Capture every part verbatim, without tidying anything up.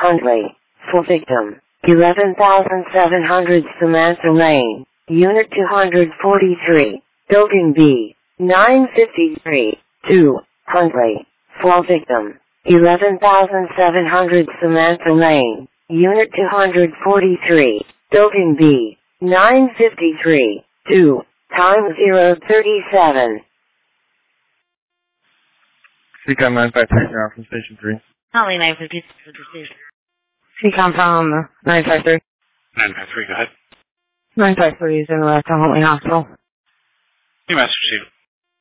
Huntley. Full victim. eleven thousand seven hundred Samantha Lane. Unit two hundred forty-three. Building B. nine fifty-three. two. Huntley. Full victim. eleven thousand seven hundred Samantha Lane. Unit two hundred forty-three. Building B. nine fifty-three. two. Time zero thirty-seven. C COM nine five three now from Station three. Holly nine fifty for the station. C COM from nine five three. nine five three, go ahead. nine five three is in the to Huntley Hospital. New message received.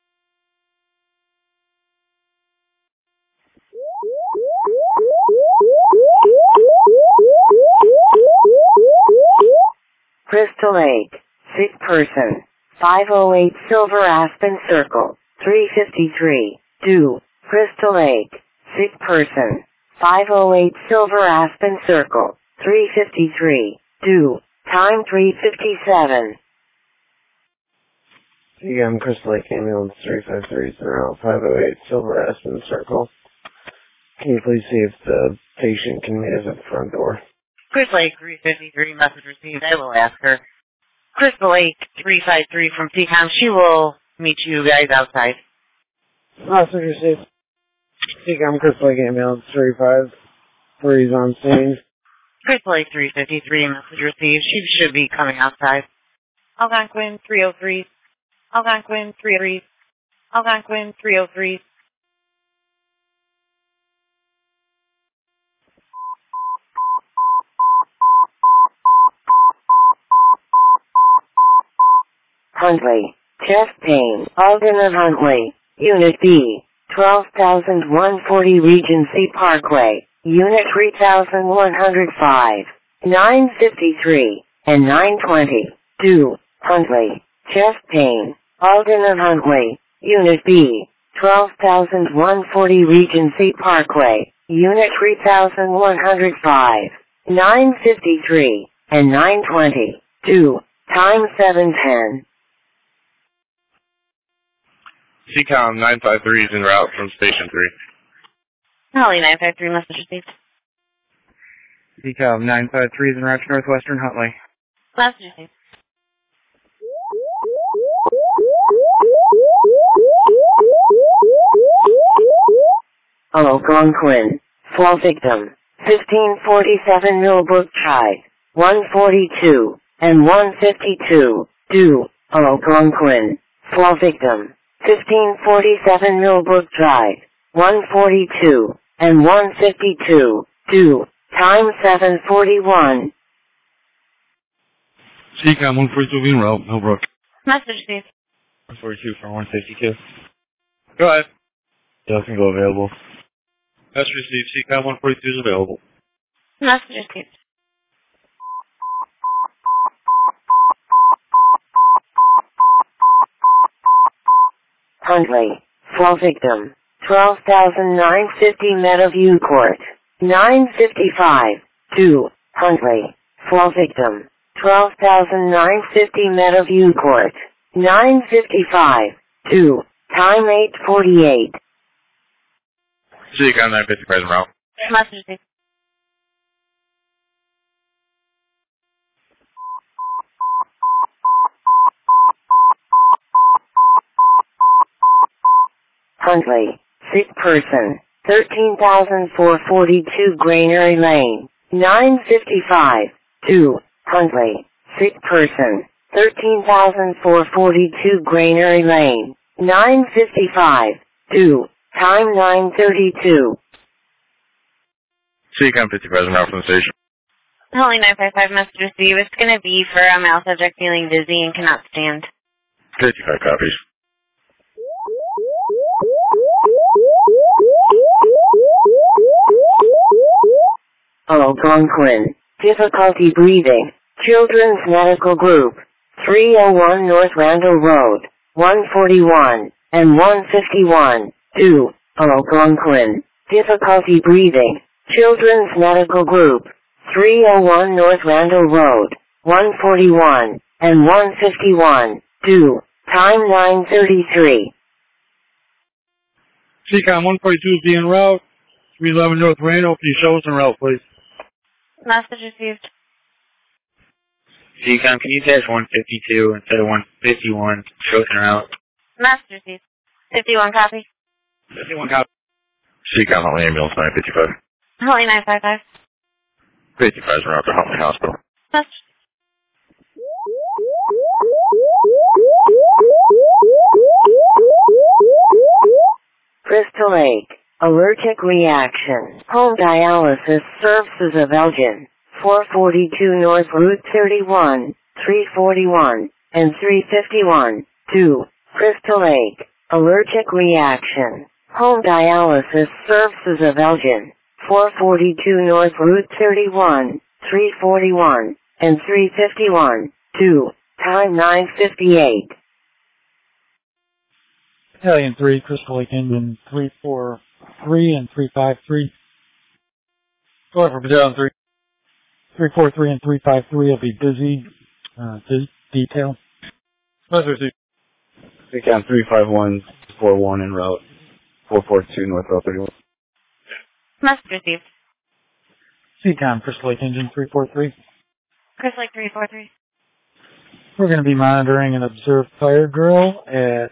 Crystal Lake. Sick person. five oh eight Silver Aspen Circle. three fifty-three. two. Crystal Lake. Sick person. five oh eight Silver Aspen Circle. three fifty-three. two. Time three fifty-seven. C COM Crystal Lake Ambulance three five three zero five oh eight Silver Aspen Circle. Can you please see if the patient can meet us at the front door? Crystal Lake three fifty-three, message received. I will ask her. Crystal Lake three five three from C COM. She will meet you guys outside. Message received. C COM Crystal Lake Ambulance three five three is on scene. Crystal Lake three fifty-three, message received. She should be coming outside. Algonquin three oh three. Algonquin three oh three. Algonquin three oh three. Huntley. Chest pain. Alden of Huntley. Unit B. twelve thousand one hundred forty Regency Parkway. Unit three thousand one hundred five. nine fifty-three and nine twenty. two. Huntley. Chest pain. Alden of Huntley. Unit B. twelve thousand one hundred forty Regency Parkway. Unit three thousand one hundred five. nine fifty-three and nine twenty. two. Time seven ten. C COM nine five three is en route from Station three. Holly nine five three, message received. C COM nine five three is en route to Northwestern Huntley. Message received. Algonquin. Fall victim. fifteen forty-seven Millbrook Drive. one forty-two and one fifty-two. two. Algonquin. Fall victim. fifteen forty-seven Millbrook Drive. one forty-two and one fifty-two. two. Time seven forty-one. C COM one forty-two en route, Millbrook. Message received. one forty-two from one fifty-two. Go ahead. Doesn't go available. Message received. C COM one forty-two is available. Message received. Huntley. Fall victim. twelve thousand nine hundred fifty Meadowview Court. nine fifty-five. two. Huntley. Fall victim. twelve thousand nine hundred fifty Meadowview Court. nine fifty-five. two. Time eight forty-eight. C COM nine fifty present route. Message received. Huntley. Sick person. thirteen thousand four hundred forty-two Granary Lane. nine fifty-five. two. Huntley. Sick person. thirteen thousand four hundred forty-two Granary Lane. nine fifty-five. two. Time nine thirty-two. C COM fifty present route from the station. Holly nine five five, message received. It's going to be for a male subject feeling dizzy and cannot stand. fifty-five copies. Algonquin. Difficulty breathing. Children's Medical Group. three oh one North Randall Road. one forty-one and one fifty-one. two. Algonquin. Difficulty breathing. Children's Medical Group. three oh one North Randall Road. one forty-one and one fifty-one. two. Time nine thirty-three. C COM one forty-two is en route. three eleven North Randall. Can you show us en route, please? Message received. C COM, can you dash one fifty-two instead of one fifty-one? Chosen her out. Message received. fifty-one copy. fifty-one copy. C COM, Huntley Ambulance nine fifty-five. Huntley nine five five. fifty-five is around to Huntley Hospital. Message. Crystal Lake. Allergic reaction. Home dialysis services of Elgin. four forty-two North Route thirty-one, three forty-one, and three fifty-one. two. Crystal Lake. Allergic reaction. Home dialysis services of Elgin. four forty-two North Route thirty-one, three forty-one, and three fifty-one. two. Time nine fifty-eight. Battalion three, Crystal Lake Engine three four three and three five three. Go ahead for Battalion three. three four three and three five three will be busy. Uh, de- detail. Message received. C COM three five one four one en route four four two North Route thirty-one. Message received. C COM, Crystal Lake Engine three four three. Crystal Lake three four three. We're going to be monitoring an observed fire drill at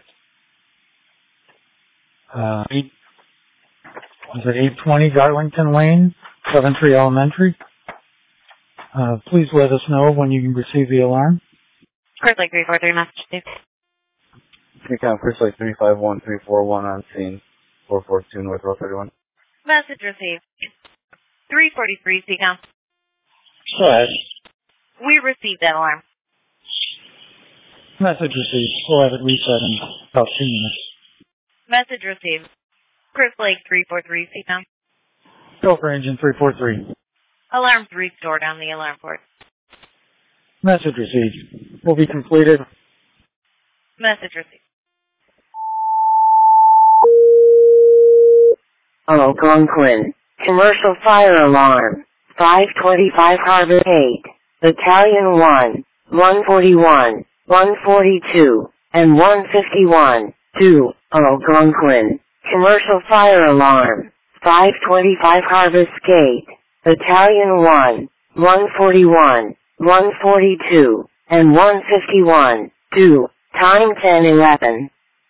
uh, eight, is it eight twenty Garlington Lane, Coventry Elementary. Uh, please let us know when you can receive the alarm. Crystal Lake three four three. Message received. C COM Crystal Lake three five one three four one on scene four four two North Route thirty-one. Message received. three forty-three C COM. Slash. We received that alarm. Message received. We'll have it reset in about two minutes. Message received. Crystal Lake three four three C COM. Go for engine three four three. Alarms restored on the alarm port. Message received. Will be completed. Message received. Algonquin. Commercial fire alarm. five twenty-five Harbor eight. Battalion one. one forty-one. one forty-two. And one fifty-one. two. Algonquin. Commercial fire alarm. five twenty-five Harvest Gate. Battalion one. one forty-one. one forty-two. And one fifty-one. two. Time ten eleven.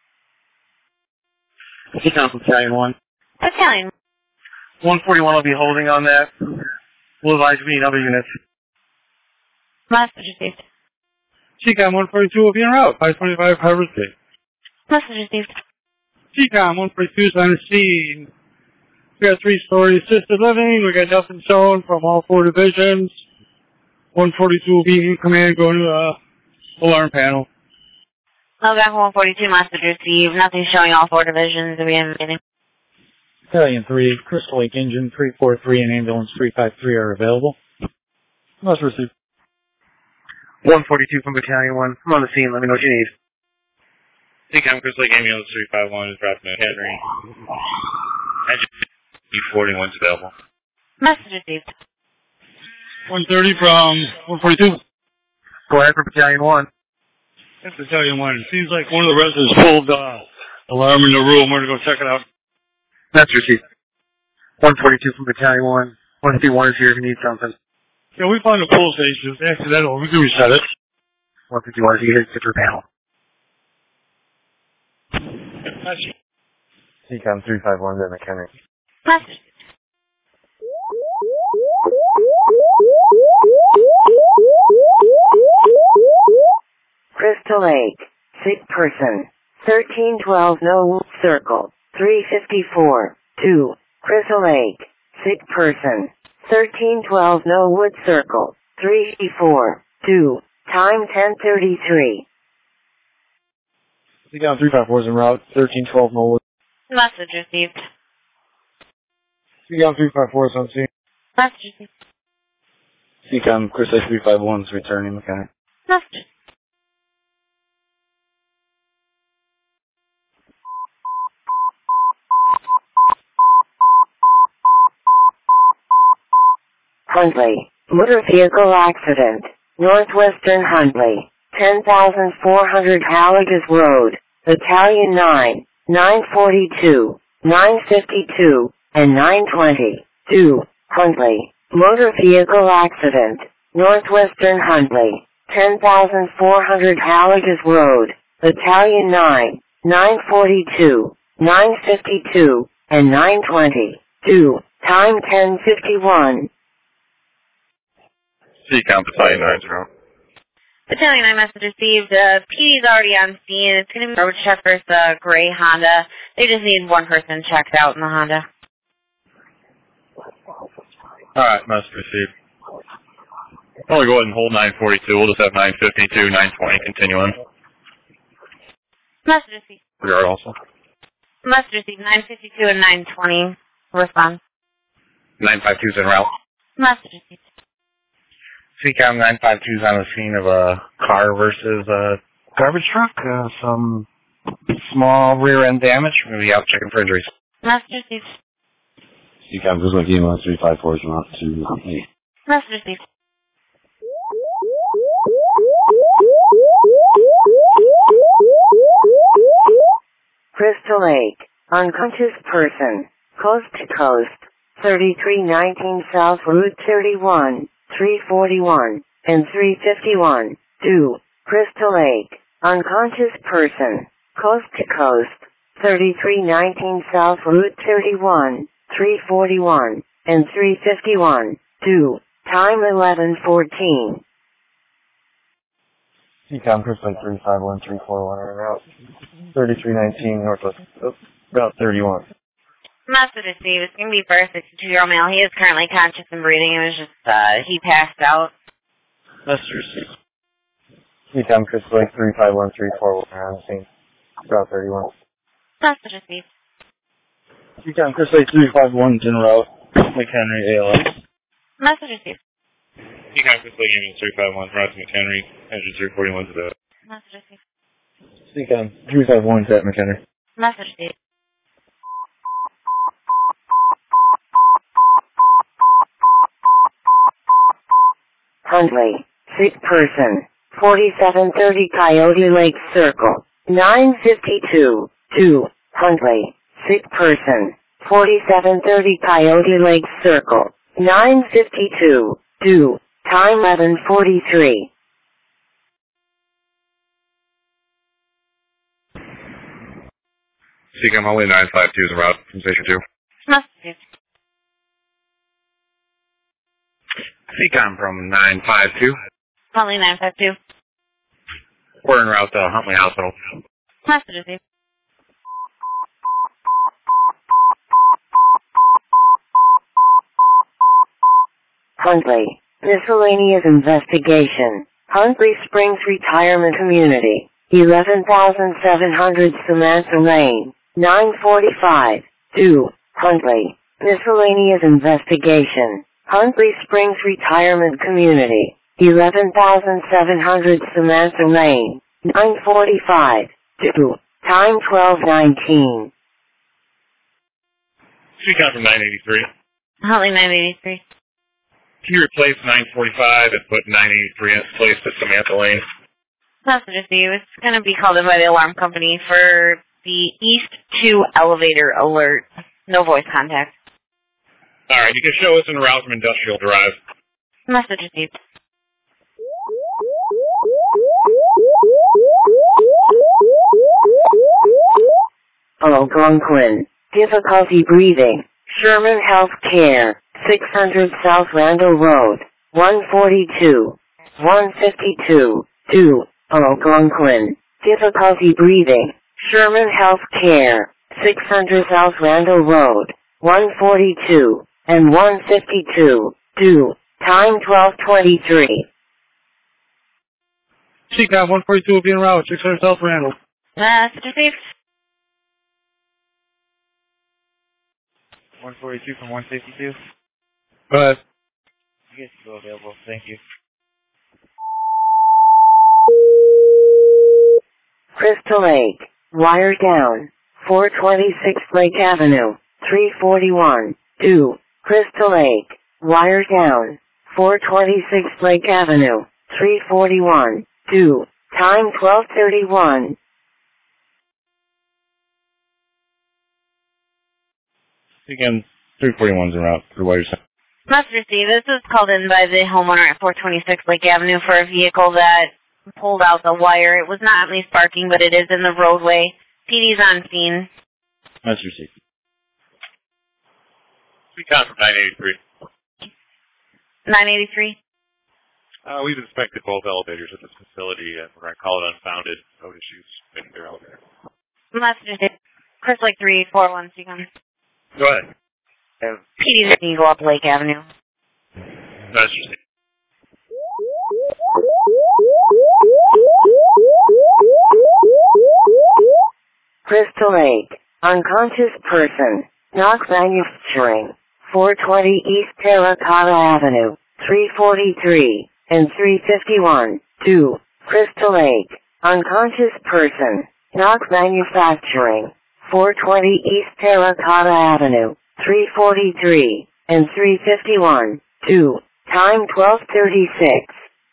C COM Battalion one. Battalion. one forty-one will be holding on that. We'll advise me other units. Message received. C COM one forty-two will be en route. five twenty-five Harvest Gate. Message received. C COM one forty-two is on the scene. We got three-story assisted living. We got nothing shown from all four divisions. one forty-two will be in command going to the alarm panel. Algonquin one forty-two. Message received. Nothing showing all four divisions. We haven't been in. Battalion three, Crystal Lake Engine three four three and Ambulance three five three are available. Must receive. one forty-two from Battalion one. I'm on the scene. Let me know what you need. C COM Crystal Lake Ambulance three five one is dropping a Henry. Engine B forty-one is available. Message received. one thirty from one forty-two. Go ahead for Battalion one. That's Battalion one. It seems like one of the residents pulled uh, alarm in the room. We're going to go check it out. That's received. one forty-two from Battalion one. one fifty-one is here if you need something. Yeah, we found a pull station. It's accidental. We can reset it. one fifty-one is here to get your panel. C COM three five one to McHenry. Message. Crystal Lake. Sick person. thirteen twelve No Circle. three fifty-four. two. Crystal Lake. Sick person. thirteen twelve No Wood Circle. three fifty-four. two. Time ten thirty-three. C COM three five four is en route thirteen twelve Knollwood. Message received. C COM three five four is on scene. Message received. C COM Crystal Lake three five one is returning mechanic. Message. Huntley. Motor vehicle accident. Northwestern Huntley. ten thousand four hundred Halligas Road. Battalion nine. nine forty-two. nine fifty-two. And nine twenty. two. Huntley. Motor vehicle accident. Northwestern Huntley. ten thousand four hundred Halliges Road. Battalion nine. nine forty-two. nine fifty-two. And nine twenty-two. Time ten fifty-one. C COM Battalion nine zero. Battalion nine message received. Uh, P D's already on scene. It's going to be road check versus uh, gray Honda. They just need one person checked out in the Honda. Alright, message received. I'll go ahead and hold nine forty-two. We'll just have nine fifty-two, nine twenty continue on. Message received. Regard also. Message received. nine fifty-two and nine twenty. Respond. nine fifty-two is en route. Message received. C COM nine fifty-two is on the scene of a car versus a garbage truck. Uh, some small rear end damage. We're going to be out checking for injuries. Message received. C COM Grizzly Lima three five four is en route to Huntley. Message received. Crystal Lake. Unconscious person. Coast to coast. thirty-three nineteen South Route thirty-one. three forty-one. And three fifty-one. two. Crystal Lake. Unconscious person. Coast to coast. thirty-three nineteen South Route thirty-one. three forty-one. And three fifty-one. two. Time eleven fourteen. C COM Crystal Lake three five one three four one en route. thirty-three nineteen Northwest, oh, Route thirty-one. Message received. It's going to be for a sixty-two-year-old male. He is currently conscious and breathing. It was just, uh, he passed out. Message received. C COM Crystal Lake three five one three four one on scene. Route thirty-one. Message received. C COM Crystal Lake three five one en route. McHenry A L S. Message received. C COM Grizzly Lima three five one, route to McHenry, engine three forty-one to the... Message received. C COM three five one is at McHenry. Message received. Huntley. Sick person. forty-seven thirty Coyote Lake Circle. nine fifty-two. two. Huntley. Sick person. forty-seven thirty Coyote Lake Circle. nine fifty-two. two. Time eleven forty-three. C COM Huntley nine fifty-two is en route from Station two. Message received. C COM from nine fifty-two. Huntley nine five two. We're en route to Huntley Hospital. Message received. Huntley. Miscellaneous investigation. Huntley Springs Retirement Community. eleven thousand seven hundred Samantha Lane. nine forty-five. two. Huntley. Miscellaneous investigation. Huntley Springs Retirement Community. eleven thousand seven hundred Samantha Lane. nine forty-five. two. Time twelve nineteen. C COM from nine eighty-three. Huntley nine eighty-three. Can you replace nine forty-five and put nine eighty-three in its place to Samantha Lane? Message received. It's going to be called in by the alarm company for the East two elevator alert. No voice contact. Alright, you can show us en route from Industrial Drive. Message received. Algonquin. Difficulty breathing. Sherman Health Care. six hundred South Randall Road. one forty-two. one fifty-two. two. Algonquin. Difficulty breathing. Sherman Health Care. six hundred South Randall Road. one forty-two. And one fifty-two. two. Time twelve twenty-three. C COM one forty-two will be en route, six hundred South Randall. Message received. one forty-two from one fifty-two. Go ahead. You guys can go available. Thank you. Crystal Lake. Wire down. four twenty-six Lake Avenue. three forty-one. two. Crystal Lake. Wire down. four twenty-six Lake Avenue. three forty-one. two. Time twelve thirty-one. C COM three forty-one is en route for Wires. Must receive. This was called in by the homeowner at four twenty-six Lake Avenue for a vehicle that pulled out the wire. It was not only sparking, but it is in the roadway. P D's on scene. Must receive. Recon from nine eighty-three. nine eighty-three. Uh, we've inspected both elevators at this facility, and we're going to call it unfounded. No issues with their elevator. Must receive. Chris Lake three four one, C COM. Go ahead. P D's can you go up Lake Avenue. Must receive. Crystal Lake, unconscious person, Knox Manufacturing, four twenty East Terracotta Avenue, three forty-three, and three fifty-one, two, Crystal Lake, unconscious person, Knox Manufacturing, four twenty East Terracotta Avenue, three forty-three, and three fifty-one, two, time twelve thirty-six.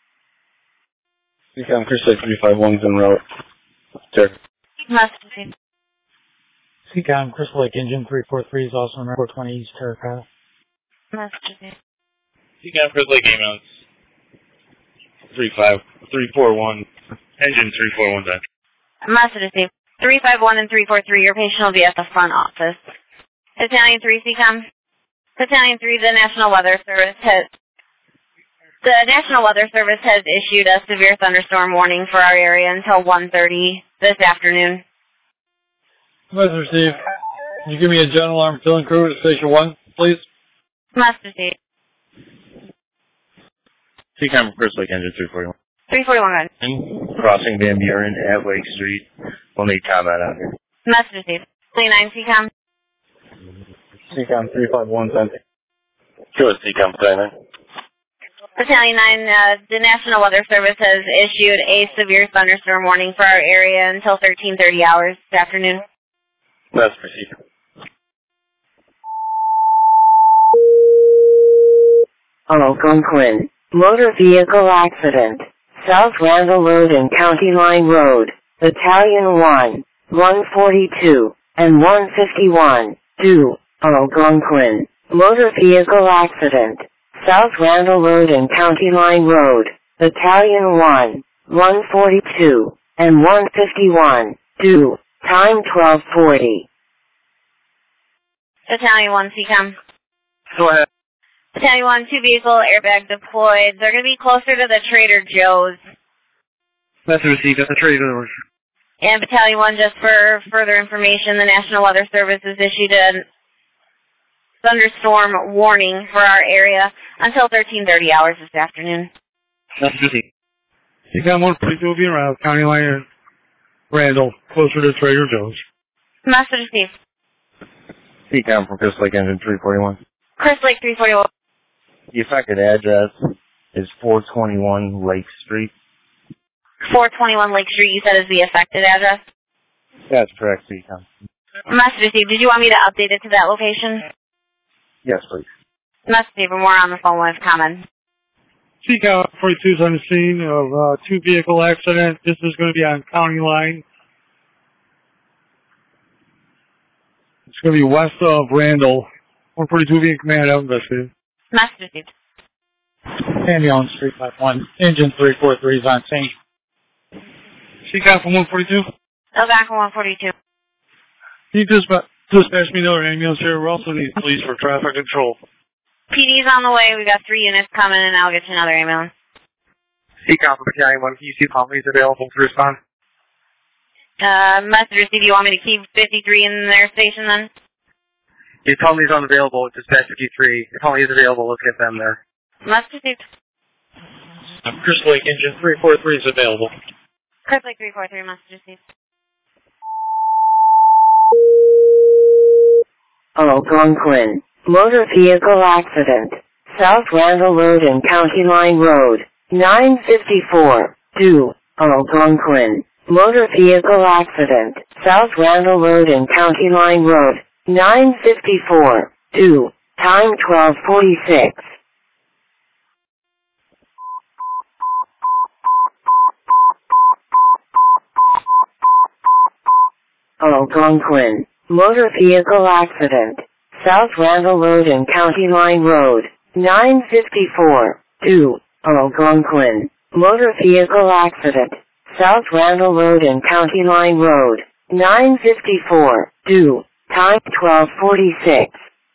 C COM Chris Lake three five one's en route. Check. Must receive. C COM Crystal Lake Engine three four three is also in four twenty East Terracotta. Must receive. Recon Chris Lake ambulance. Three five three four one. Engine three four one done. Must receive. three five one and three four three, your patient will be at the front office. Battalion three, C COM. Battalion three, the National Weather Service has the National Weather Service has issued a severe thunderstorm warning for our area until one thirty this afternoon. Must receive. Can you give me a general arm filling crew to Station one, please? Must receive. C COM Chris Lake engine three forty-one. three forty-one, good. Crossing Van Buren at Lake Street. We'll need combat out here. Must receive. twenty-nine, C COM. C COM three five one's empty. Good, C COM twenty-nine. Battalion nine, uh, the National Weather Service has issued a severe thunderstorm warning for our area until thirteen thirty hours this afternoon. Let's proceed. Algonquin, motor vehicle accident, South Randall Road and County Line Road, Battalion one, one forty-two, and one fifty-one, two, Algonquin, motor vehicle accident, South Randall Road and County Line Road, Battalion one, one forty-two, and one fifty-one, two, time twelve forty. Battalion one, C COM. Go ahead. Battalion one, two vehicle airbag deployed. They're going to be closer to the Trader Joe's. That's received at the Trader. And Battalion one, just for further information, the National Weather Service has issued a thunderstorm warning for our area until thirteen thirty hours this afternoon. That's received. You got one forty-two will be around County Line and Randall, closer to Trader Joe's. Must receive. C COM from Chris Lake engine three forty-one. Chris Lake three forty-one. The affected address is four twenty-one Lake Street. four twenty-one Lake Street, you said is the affected address? That's correct, C COM. Must receive. Did you want me to update it to that location? Yes, please. Must receive. And we're on the phone with comment. C COM forty-two is on the scene of uh, two vehicle accident. This is going to be on County Line. It's going to be west of Randall. one forty-two being command out investigated. Must receive. Ambulance three five one. Engine three four three is on scene. C COM from one forty-two. Algonquin one forty-two. Can you just dispatch me another ambulance here? We also need police for traffic control. P D's on the way. We got three units coming, and I'll get you another ambulance. C COM from Battalion one, can you see police available to respond? Uh, must receive. You want me to keep fifty-three in their station then? If Tony's unavailable, dispatch fifty-three. If Tony is available, let's get them there. Must receive. Chris Lake engine three four three is available. Chris Lake three four three, must receive. Algonquin, motor vehicle accident, South Randall Road and County Line Road, nine fifty-four, two, Algonquin, motor vehicle accident, South Randall Road and County Line Road, nine fifty-four, two, time twelve forty-six. Algonquin, motor vehicle accident, South Randall Road and County Line Road, nine fifty-four, two, Algonquin. Motor vehicle accident. South Randall Road and County Line Road. nine fifty-four, two, time twelve forty-six.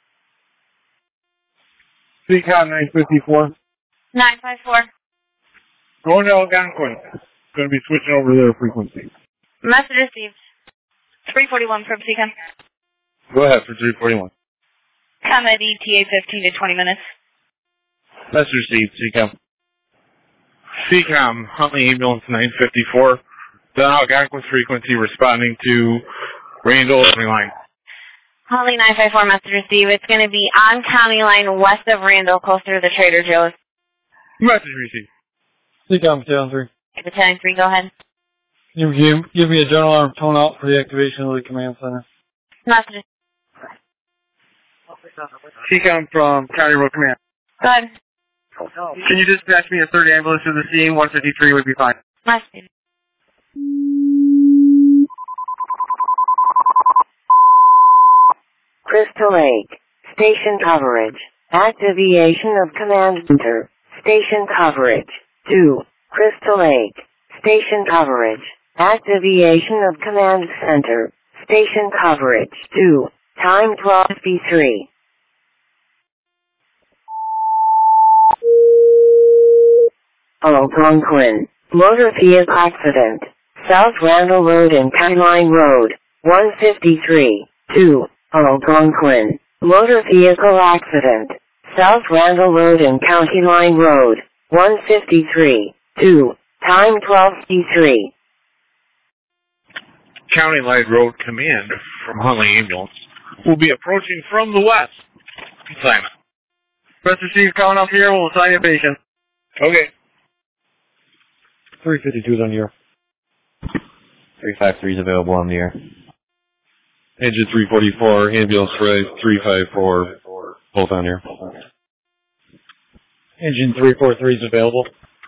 C COM nine fifty-four. nine five four. Going to Algonquin. Going to be switching over their frequency. Message received. three forty-one from C COM. Go ahead for three forty-one. Come at E T A fifteen to twenty minutes. Message received, C COM. C COM, Huntley Ambulance nine fifty-four. The Algonquin frequency responding to Randall line. Huntley nine five four, message received. It's going to be on County Line west of Randall, closer to the Trader Joe's. Message received. C COM Battalion three. Battalion three, go ahead. You give, give me a general alarm tone out for the activation of the command center. Message. C COM from County Road Command. Go ahead. Can you dispatch me a third ambulance to the scene? one fifty-three would be fine. Message. Crystal Lake. Station coverage. Activation of command center. Station coverage. two. Crystal Lake. Station coverage. Activation of command center. Station coverage. two. Time twelve fifty-three. Algonquin. Motor vehicle accident. South Randall Road and County Line Road. one fifty-three, two. Algonquin. Motor vehicle accident. South Randall Road and County Line Road. one fifty-three, two. Time twelve fifty-three. County Line Road Command from Huntley Ambulance will be approaching from the west. Assignment. Press receive calling up here. We'll assign a patient. Okay. three fifty-two is on the air. three five three is available on the air. Engine three forty-four, ambulance rise three five four, both on air. Engine three forty-three is available.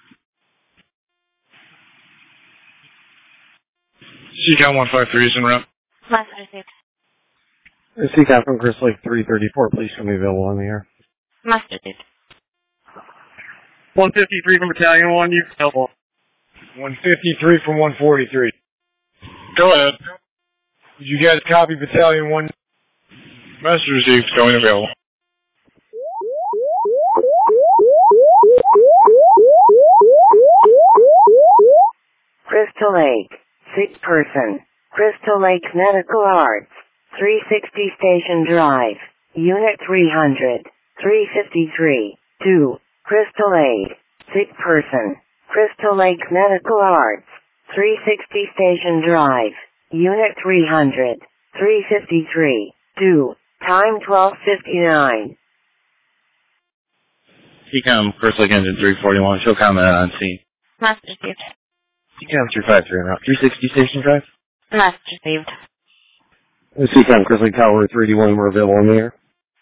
C COM one five three is en route. Message received. C COM from Crystal Lake three thirty-four, please show me available on the air. Message received. one fifty-three from Battalion one, you available. one fifty-three from one forty-three. Go ahead. Did you guys copy Battalion one? Message received, going available. Crystal Lake. Sick person. Crystal Lake Medical Arts. three sixty Station Drive. Unit three hundred. three fifty-three, two. Crystal Lake. Sick person. Crystal Lake Medical Arts. three sixty Station Drive. Unit three hundred. three fifty-three, two. Time twelve fifty-nine. C COM, Crystal Lake Engine three forty-one, show comment on scene. Message received. C COM three five three, route three sixty Station Drive. Message received. C COM Crystal Lake Tower three eighty-one, we're available on the air.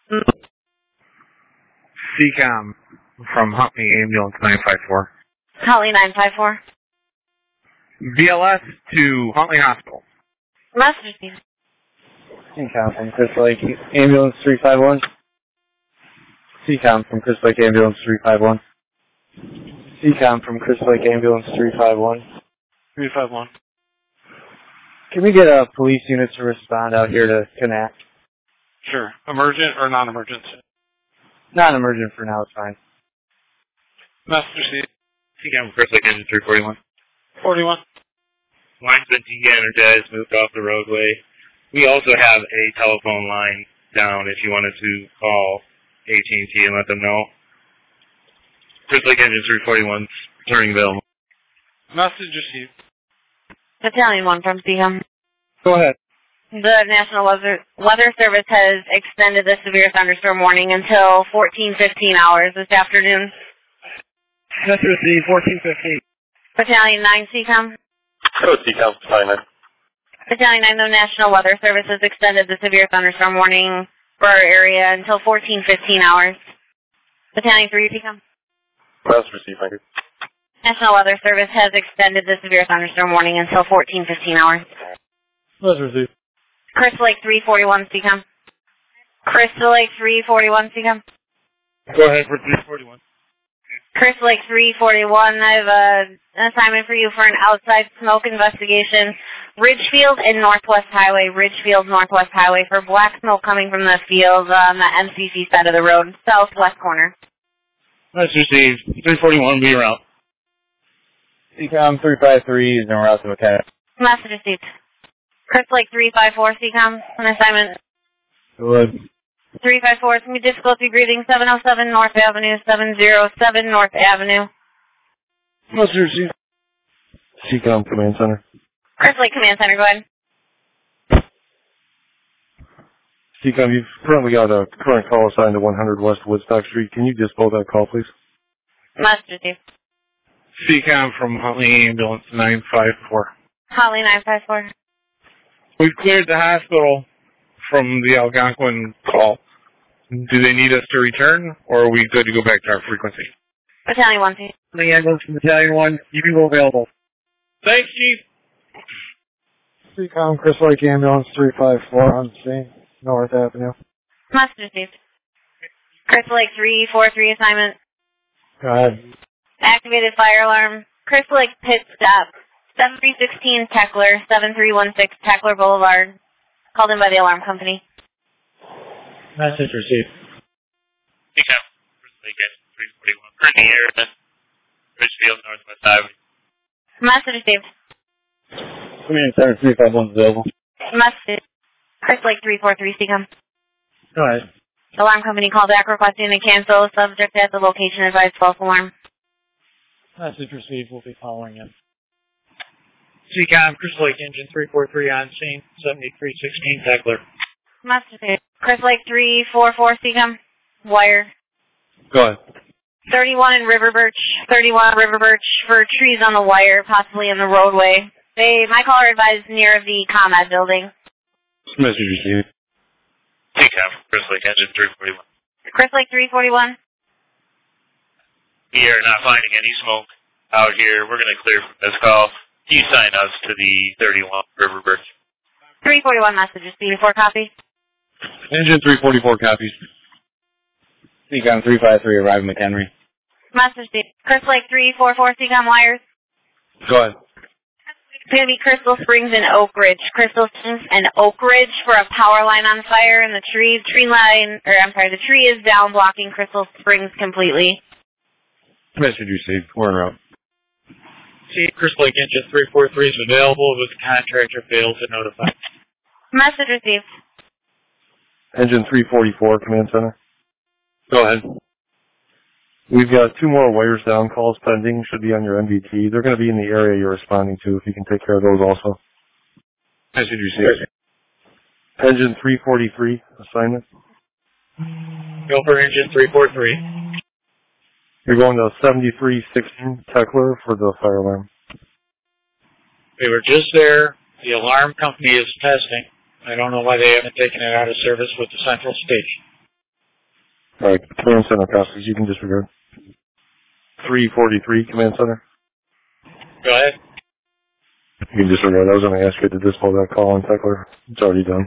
C COM from Huntley Ambulance nine five four. Huntley nine five four. V L S to Huntley Hospital. Message received. C COM from Crystal Lake Ambulance three five one. C COM from Crystal Lake Ambulance three five one. C COM from Crystal Lake Ambulance three five one. three five one. Can we get a police unit to respond out here to connect? Sure. Emergent or non-emergent? Non-emergent for now, it's fine. Message received. C COM, Crystal Lake Engine three forty-one. forty-one. Line's been de-energized, moved off the roadway. We also have a telephone line down if you wanted to call A T and T and let them know. Crystal Lake Engine three forty-one, turning available. Message received. Battalion one from C COM. Go ahead. The National Weather, Weather Service has extended the severe thunderstorm warning until fourteen fifteen hours this afternoon. Message received, fourteen fifteen. Battalion nine C COM. Go C COM, fine. Battalion nine, the National Weather Service has extended the severe thunderstorm warning for our area until fourteen fifteen hours. Battalion three C COM. Message received, thank you. National Weather Service has extended the severe thunderstorm warning until fourteen fifteen hours. Message received. Crystal Lake three forty-one C COM. Crystal Lake three forty-one C COM. Go ahead for three forty-one. Chris Lake three forty-one, I have a, an assignment for you for an outside smoke investigation. Ridgefield and Northwest Highway, Ridgefield, Northwest Highway, for black smoke coming from the field on the M C C side of the road, southwest corner. That's received. three forty-one, be around. C COM three five three is en route to McKenna. Message received. Chris Lake three five four, C COM, an assignment. Go ahead. three five four, it's going to be difficulty breathing, seven oh seven North Avenue, seven oh seven North Avenue. Message received. C COM Command Center. Chris Lake Command Center, go ahead. C COM, you've currently got a current call assigned to one hundred West Woodstock Street. Can you dispose that call, please? Message received. C COM from Huntley Ambulance nine five four. Holly nine five four. We've cleared the hospital from the Algonquin call. Do they need us to return, or are we good to go back to our frequency? Battalion one, two. The ambulance from Battalion one, E V available. Thanks, Chief. C COM, Chris Lake Ambulance three five four on scene, North Avenue. Message received. Chris Lake three four three assignment. Go ahead. Activated fire alarm. Chris Lake pit stop. seven three one six Teckler, seven three one six Teckler Boulevard. Called in by the alarm company. Message received. C COM, Chris Lake three forty-one, currently air, Ridgefield, Northwest Highway. Message received. Command Center three five one is available. Message. Chris Lake three four three, C COM. Go ahead. Alarm company call back requesting to cancel. Subject at the location advised false alarm. Message received. We'll be following in. C COM, Chris Lake Engine three four three on scene, seventy-three sixteen Teckler. Message received. Chris Lake three four four, C COM. Wire. Go ahead. thirty-one in River Birch. thirty-one River Birch for trees on the wire, possibly in the roadway. They, my caller advised near the ComEd building. Message received. C COM, Chris Lake Engine three forty-one. Chris Lake three forty-one. We are not finding any smoke out here. We're going to clear from this call. You sign us to the thirty-one River Birch. three forty-one messages. B four copy. Engine three forty-four copies. C COM three five three arriving McHenry. Message B. Chris Lake three four four, C COM wires. Go ahead. It's going to be Crystal Springs and Oak Ridge. Crystal Springs and Oak Ridge for a power line on fire, and the tree, tree line, or I'm sorry, the tree is down, blocking Crystal Springs completely. Message received. We're en route. See, Chris Lake Engine three four three is available, but the contractor failed to notify. Message received. Engine three forty-four, Command Center. Go ahead. We've got two more wires down calls pending. Should be on your N V T. They're going to be in the area you're responding to, if you can take care of those also. Message received. Engine three forty-three, assignment. Go for Engine three four three. You're going to seventy-three sixteen Teckler for the fire alarm. They were just there. The alarm company is testing. I don't know why they haven't taken it out of service with the central station. All right, Command Center copies. You can disregard. three forty-three, Command Center. Go ahead. You can disregard. I was going to ask you to dispose that call on Teckler. It's already done.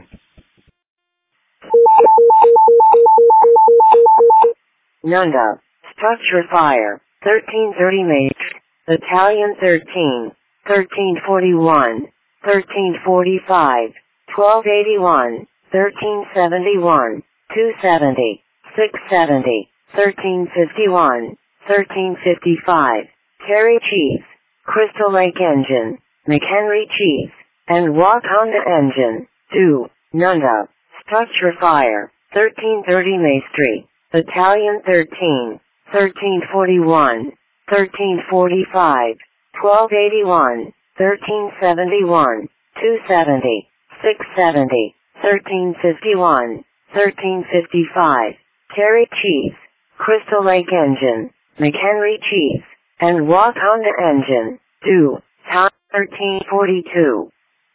Nunda. Structure fire. thirteen thirty Matrix. Battalion thirteen. thirteen forty-one. thirteen forty-five. twelve eighty-one. thirteen seventy-one. two seventy. six seventy. thirteen fifty-one. thirteen fifty-five. Terry Chief. Crystal Lake Engine. McHenry Chief. And Wakanda Engine. two. Nunda. Structure fire. thirteen thirty May Street. Battalion thirteen. thirteen forty-one. thirteen forty-five. twelve eighty-one. thirteen seventy-one. two seventy. six seventy. thirteen fifty-one. thirteen fifty-five. Terry Chief. Crystal Lake Engine. McHenry Chief. And Wakanda Engine. two. Time thirteen forty-two.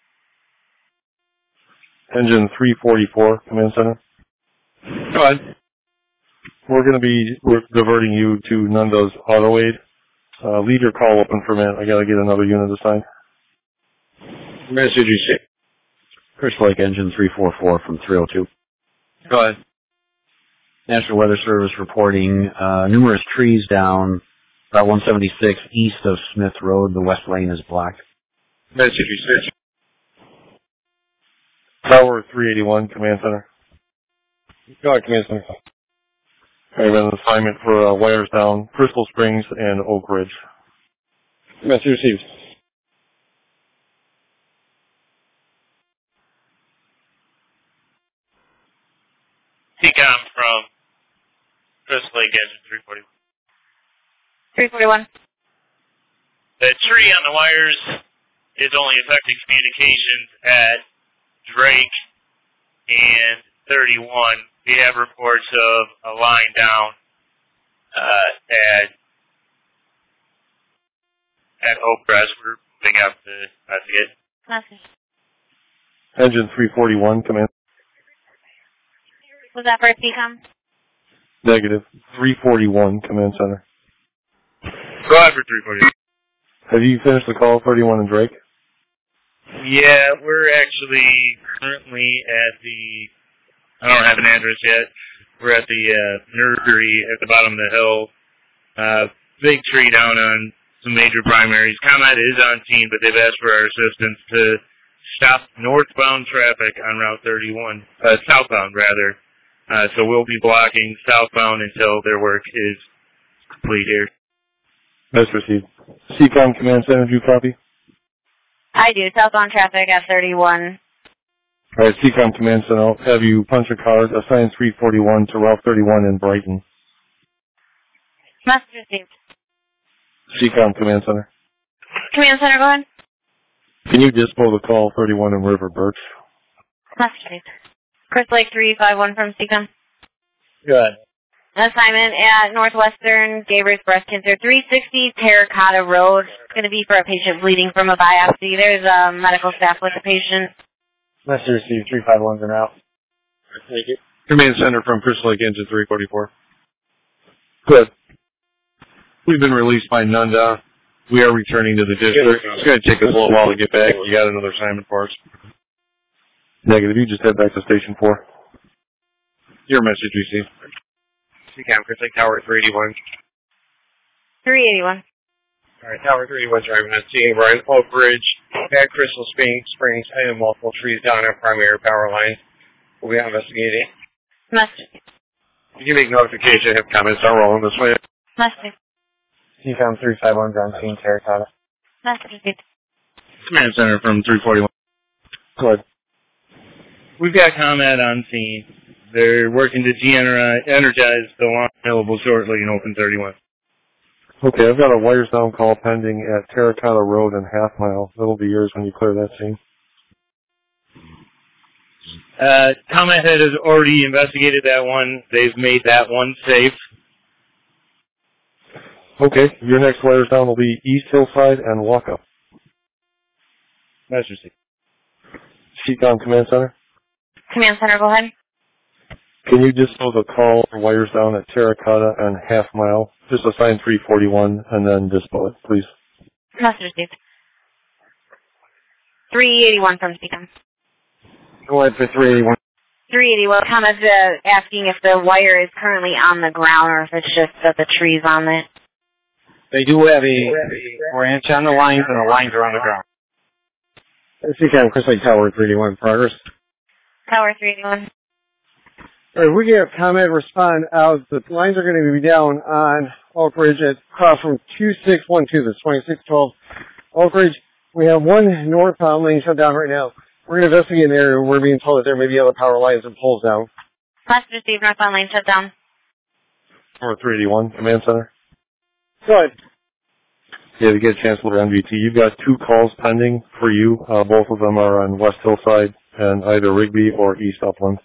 Engine three forty-four, Command Center. Go ahead. We're going to be we're diverting you to Nunda's Auto Aid. Uh, leave your call open for a minute. I got to get another unit assigned. Message received. Chris Lake Engine three four four from three oh two. Go ahead. National Weather Service reporting uh, numerous trees down Route one seventy-six east of Smith Road. The west lane is blocked. Message received. Tower three eighty-one, Command Center. Go ahead, Command Center. I have an assignment for uh, wires down Crystal Springs and Oak Ridge. Message received. T COM from Crystal Lake, engine three forty. three forty-one. The tree on the wires is only affecting communications at Drake and thirty-one. We have reports of a line down uh, at at Oak Crest. We're moving up to investigate. Message. Engine three forty-one, Command. Was that for T COM? Negative. three forty-one, Command Center. Go ahead for three forty. Have you finished the call, thirty-one and Drake? Yeah, we're actually currently at the, I don't have an address yet. We're at the uh, nursery at the bottom of the hill. Uh, big tree down on some major primaries. ComEd is on scene, but they've asked for our assistance to stop northbound traffic on Route thirty-one, uh, southbound rather. Uh, so we'll be blocking southbound until their work is complete here. That's received. C COM Command Center, do you copy? I do. Southbound traffic at thirty-one. All right, C COM Command Center, I'll have you punch a card, assign three forty-one to Route thirty-one in Brighton. Message received. C COM Command Center. Command Center, go ahead. Can you dispo the call, thirty-one in River Birch? Message received. Crystal Lake three five one from C COM. Good. Assignment at Northwestern Gabriel's Breast Cancer, three sixty Terracotta Road. It's going to be for a patient bleeding from a biopsy. There's a medical staff with the patient. Message received, three five one's en route. Thank you. Command Center from Crystal Lake, engine three forty-four. Good. We've been released by Nunda. We are returning to the district. It's going to take us a little while to get back. You got another assignment for us? Negative. You just head back to Station four. Your message received. C COM, Crystal Lake Tower three eighty-one. three eighty-one. All right, Tower three eighty-one driving on scene. We're in Oak Ridge at Crystal Springs, Springs, and multiple trees down our primary power line. We'll be investigating. Message. You can make notification if comments are rolling this way. Message. C COM three five one's on scene, Terracotta. Message received. Command Center from three forty-one. Go ahead. We've got ComEd on scene. They're working to de-energize the line available shortly in Open thirty-one. Okay, I've got a wires down call pending at Terracotta Road and Half Mile. That'll be yours when you clear that scene. Uh, ComEd has already investigated that one. They've made that one safe. Okay, your next wires down will be East Hillside and Walkup. Message received. C COM Command Center. Command Center, go ahead. Can you just hold the call for wires down at Terracotta and Half Mile? Just assign three forty-one and then dispo it, please. Message received. three eighty-one from C COM. Go ahead for three eighty-one. three eighty-one. ComEd's uh, asking if the wire is currently on the ground or if it's just that the tree's on it. They do have a branch on the lines, and the lines are on the ground. C COM Crystal Lake Tower three eighty-one, progress. Tower three eighty-one. All right, we have ComEd respond out. The lines are going to be down on Oak Ridge at across from two six one two, that's twenty-six twelve Oak Ridge. We have one northbound lane shut down right now. We're going to investigate an area. We're being told that there may be other power lines and poles down. Message received, northbound lane shut down. Or three eighty-one, Command Center. Good. Yeah, to get a chance to look at M V T. You've got two calls pending for you. Uh, both of them are on West Hillside and either Rigby or East Upland.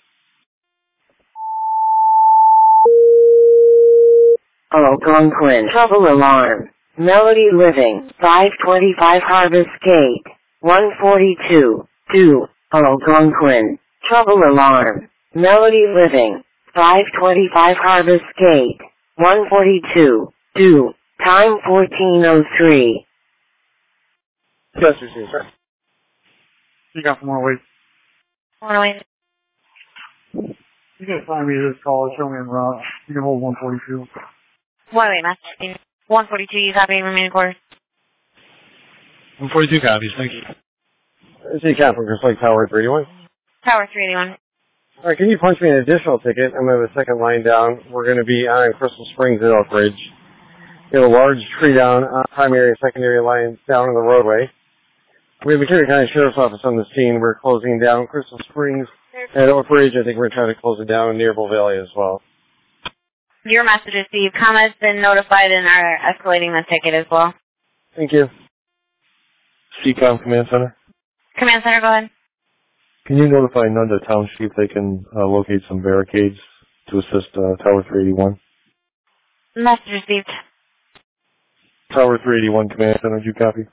Algonquin. Trouble alarm. Melody Living. five twenty-five Harvest Gate. one forty-two. two. Algonquin. Trouble alarm. Melody Living. five twenty-five Harvest Gate. one forty-two. two. Time fourteen oh three. Yes, yes, sir. You got some more weight. One away. You can find me this call, show me in route. You can hold one forty-two. One way, Master. one forty-two, you copy remaining quarters. one forty-two copies, thank you. C CAM from Crystal Lake Tower three eighty-one. Tower three eighty-one. All right, can you punch me an additional ticket? I'm going to have a second line down. We're going to be on Crystal Springs and Oak Ridge. We have a large tree down on primary and secondary lines down on the roadway. We have the McHenry County Sheriff's Office on the scene. We're closing down Crystal Springs and Oak Ridge. I think we're trying to close it down near Bull Valley as well. Your message received. ComEd's been notified and are escalating the ticket as well. Thank you. C COM Command Center. Command Center, go ahead. Can you notify Nunda Township if they can uh, locate some barricades to assist uh, Tower three eighty-one? Message received. Tower three eighty-one Command Center, did you copy?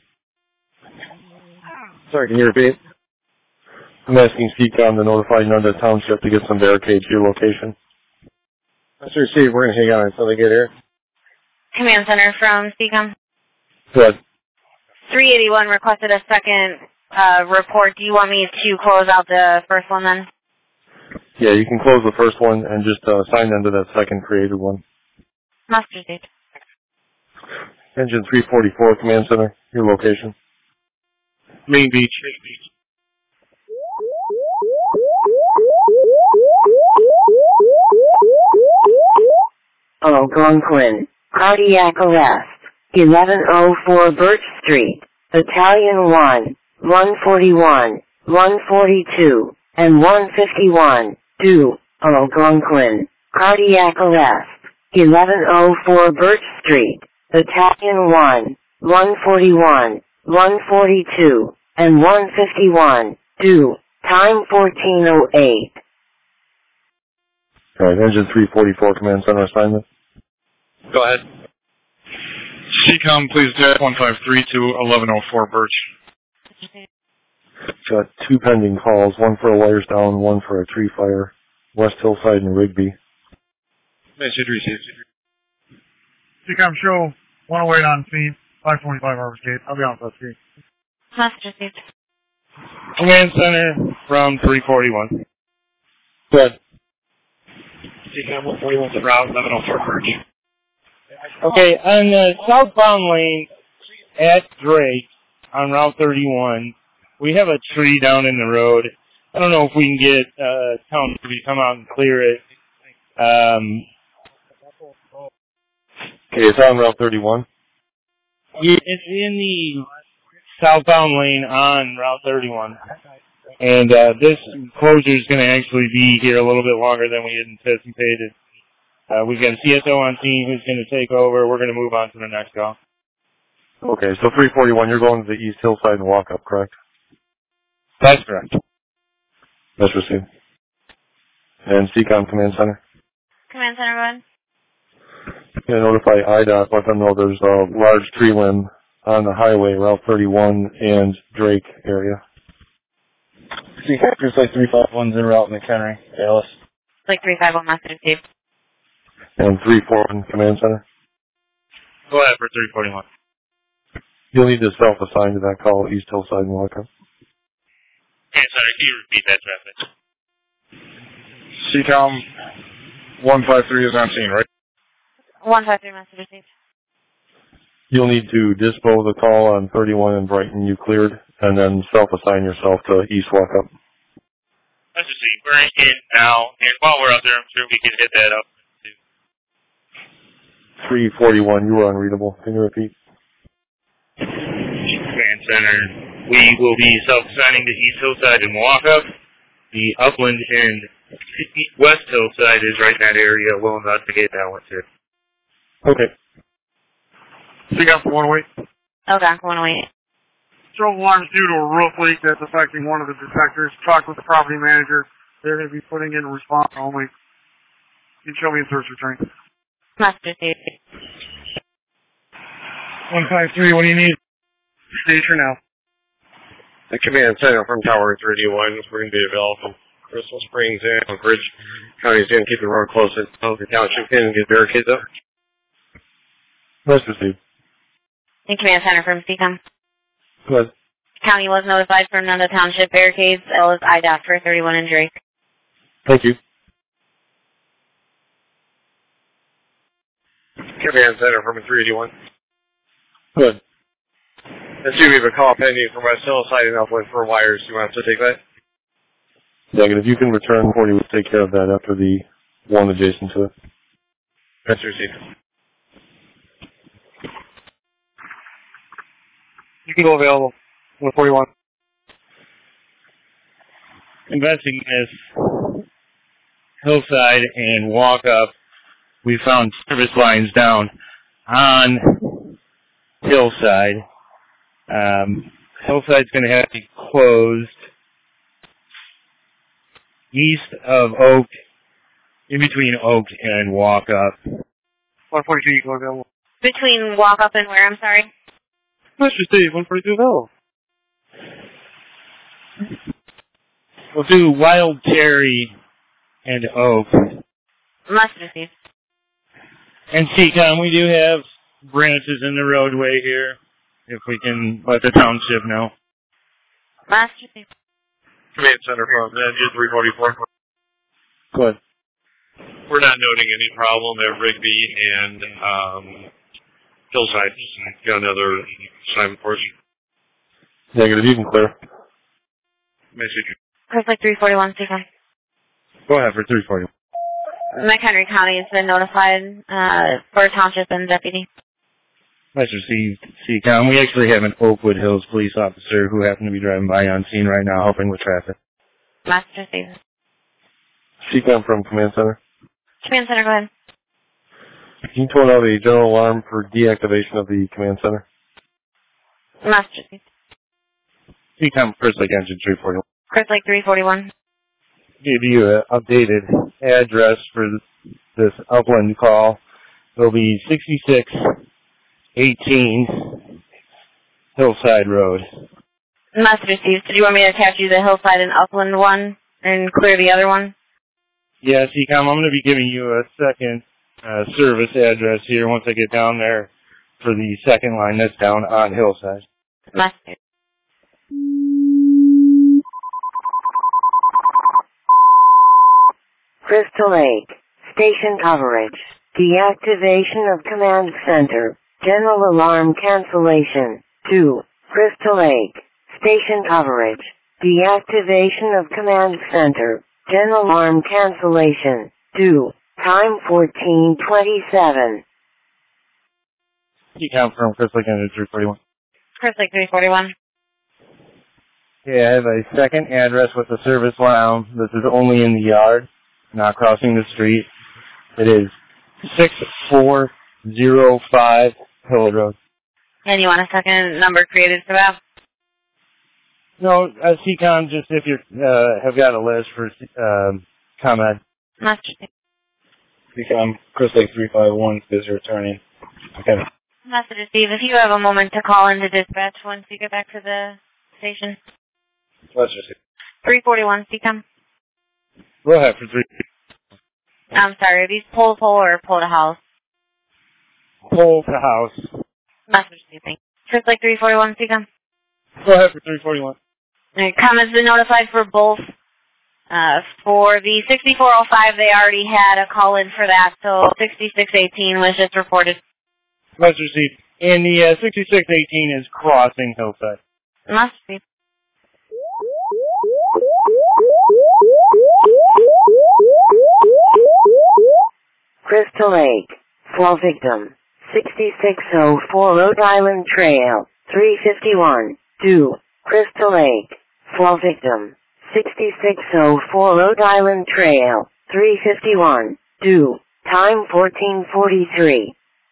Sorry, can you repeat? I'm asking C COM to notify Nunda Township to get some barricades to your location. That's received. We're going to hang on until they get here. Command Center from C COM. Good. three eighty-one requested a second uh, report. Do you want me to close out the first one then? Yeah, you can close the first one and just uh, sign into that second created one. Must received. Engine three forty-four Command Center, your location. Main Beach. Algonquin. Cardiac arrest. eleven oh four Birch Street. Battalion one. one forty-one. one forty-two. And one fifty-one. Do. Algonquin. Cardiac arrest. eleven oh four Birch Street. Battalion one. one forty-one. one forty-two. And one fifty-one. Do. Time fourteen oh eight. Alright, Engine three forty-four Command Center assignment. Go ahead. C COM, please direct one five three to eleven oh four Birch. Got two pending calls, one for a wires down, one for a tree fire, West Hillside and Rigby. Message received. C COM show one oh eight on scene, five forty-five Harvest Gate. I'll be on plus three. Message received. Command Center from three forty-one. Good. C COM one forty-one to route eleven oh four Birch. Okay, on the southbound lane at Drake on Route thirty-one, we have a tree down in the road. I don't know if we can get uh, town to come out and clear it. Um, Okay, it's on Route thirty-one. it's in the southbound lane on Route thirty-one. And uh, this closure is going to actually be here a little bit longer than we had anticipated. Uh, we've got a C S O on scene who's going to take over. We're going to move on to the next call. Okay, so three forty-one, you're going to the East Hillside and walk up, correct? That's correct. That's received. And C COM Command Center. Command Center, go ahead. Yeah, notify I D O T, let them know there's a large tree limb on the highway, Route thirty-one and Drake area. C COM, just like three five one's en route McHenry, Dallas. Like three five one message received. And three forty-one Command Center. Go ahead for three forty-one. You'll need to self-assign to that call, East Hillside and Walkup. Okay, sorry, can you repeat that traffic? C COM one five three is on scene, right? one five three message received. You'll need to dispo the call on thirty-one and Brighton you cleared, and then self-assign yourself to East Walkup. Let's just see, we're in now, and while we're up there, I'm sure we can hit that up. three forty-one, you were unreadable. Can you repeat? Command Center, we will be self-assigning to East Hillside and Walkup. The Upland and West Hillside is right in that area. We'll investigate that one too. Okay. C COM one oh eight. Okay, one oh eight. Control alarms due to a roof leak that's affecting one of the detectors. Talk with the property manager. They're going to be putting in a response only. You can show me a search return. Message received. one five three, what do you need? Station now. The Command Center from Tower three eighty-one. We're going to be available from Crystal Springs and Oak Ridge. County's going to keep the road closed until the township can get barricades up. Nice received. In Command Center from C COM. Go ahead. County was notified from Nunda Township barricades. L is I D O T for thirty-one and Drake. Thank you. Command Center from three eighty-one. Good. Assume you have a call pending from West Hillside and Upland for wires. You want us to take that? Negative. You can return forty. We'll take care of that after the one adjacent to it. That's received. You can go available. one forty-one. Investigating this hillside and walk up, we found service lines down on hillside. Um, hillside's going to have to be closed east of Oak, in between Oak and walk up. one forty-two, you can go available. Between walk up and where, I'm sorry? Let's just see, one forty-two available. We'll do Wild Cherry and Oak. Must receive. And C COM, we do have branches in the roadway here, if we can let the township know. Must receive. Command Center from Engine three forty-four. Good. We're not noting any problem at Rigby and um, Hillside. Got another assignment for us. Negative. You can clear. Message. Chris like three forty-one, C COM. Go ahead for three forty. McHenry County has been notified uh, for township and deputy. That's received, C COM. We actually have an Oakwood Hills police officer who happened to be driving by on scene right now helping with traffic. Must receive. C COM from Command Center. Command Center, go ahead. Can you turn out a general alarm for deactivation of the Command Center? Must receive. C COM, First Lake Engine three forty-one. Chris like three forty-one. Give you an updated address for this upland call. It'll be sixty-six eighteen Hillside Road. Must receive. Did you want me to attach you the Hillside and Upland one and clear the other one? Yeah, C COM, I'm going to be giving you a second uh, service address here once I get down there for the second line that's down on Hillside. Must receive. Crystal Lake. Station coverage. Deactivation of Command Center. General alarm cancellation. two. Crystal Lake. Station coverage. Deactivation of Command Center. General alarm cancellation. two. Time fourteen twenty-seven. C COM from First Lake Engine three forty-one. Chris like three forty-one. Yeah, I have a second address with the service line. This is only in the yard, not crossing the street. It is six four zero five Hill Road. And you want a second number created for that? No, uh, C COM, just if you uh, have got a list for um, comment. Must C COM, Chris Lake three five one, busy returning. Okay. Must receive. If you have a moment to call into dispatch once you get back to the station. Let's just see. three forty-one, C COM. Go ahead for three. I'm sorry, are these pole to pole or pole to house? Pole to house. Must receive. Thank you. Chris like three forty-one, C COM. Go ahead for three forty-one. Alright, COM has been notified for both. Uh, for the sixty-four oh five, they already had a call in for that, so sixty-six eighteen was just reported. Must receive. And the uh, sixty-six eighteen is crossing Hillside. Must receive. Crystal Lake. Fall victim. sixty-six oh four Rhode Island Trail. three fifty-one. two. Crystal Lake. Fall victim. sixty-six oh four Rhode Island Trail. three fifty-one. two. Time fourteen forty-three.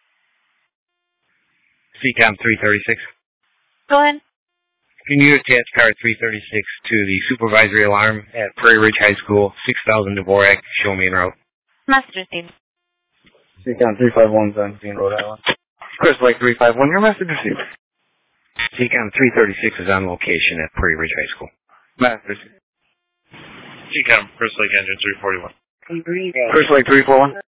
C COM three thirty-six. Go ahead. Can you attach car three thirty-six to the supervisory alarm at Prairie Ridge High School, six thousand Dvorak, show me en route? Must receive. C COM three five one, seventeen, Rhode Island. Chris Lake three five one, your message received. C COM three thirty-six is on location at Prairie Ridge High School. Message received. C COM, Chris Lake Engine three forty-one. Breathing. Chris Lake three four one.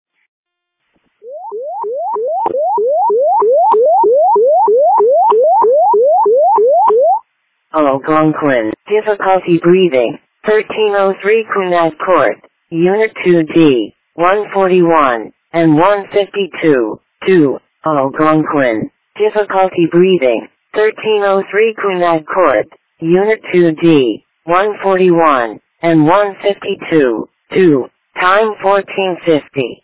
Algonquin. Difficulty breathing. thirteen oh three Quinat Court. Unit two D. one forty-one and one fifty-two. two, Algonquin. Difficulty breathing, thirteen oh three Quinag Court, Unit two D, one forty-one, and one fifty-two, two, time fourteen fifty.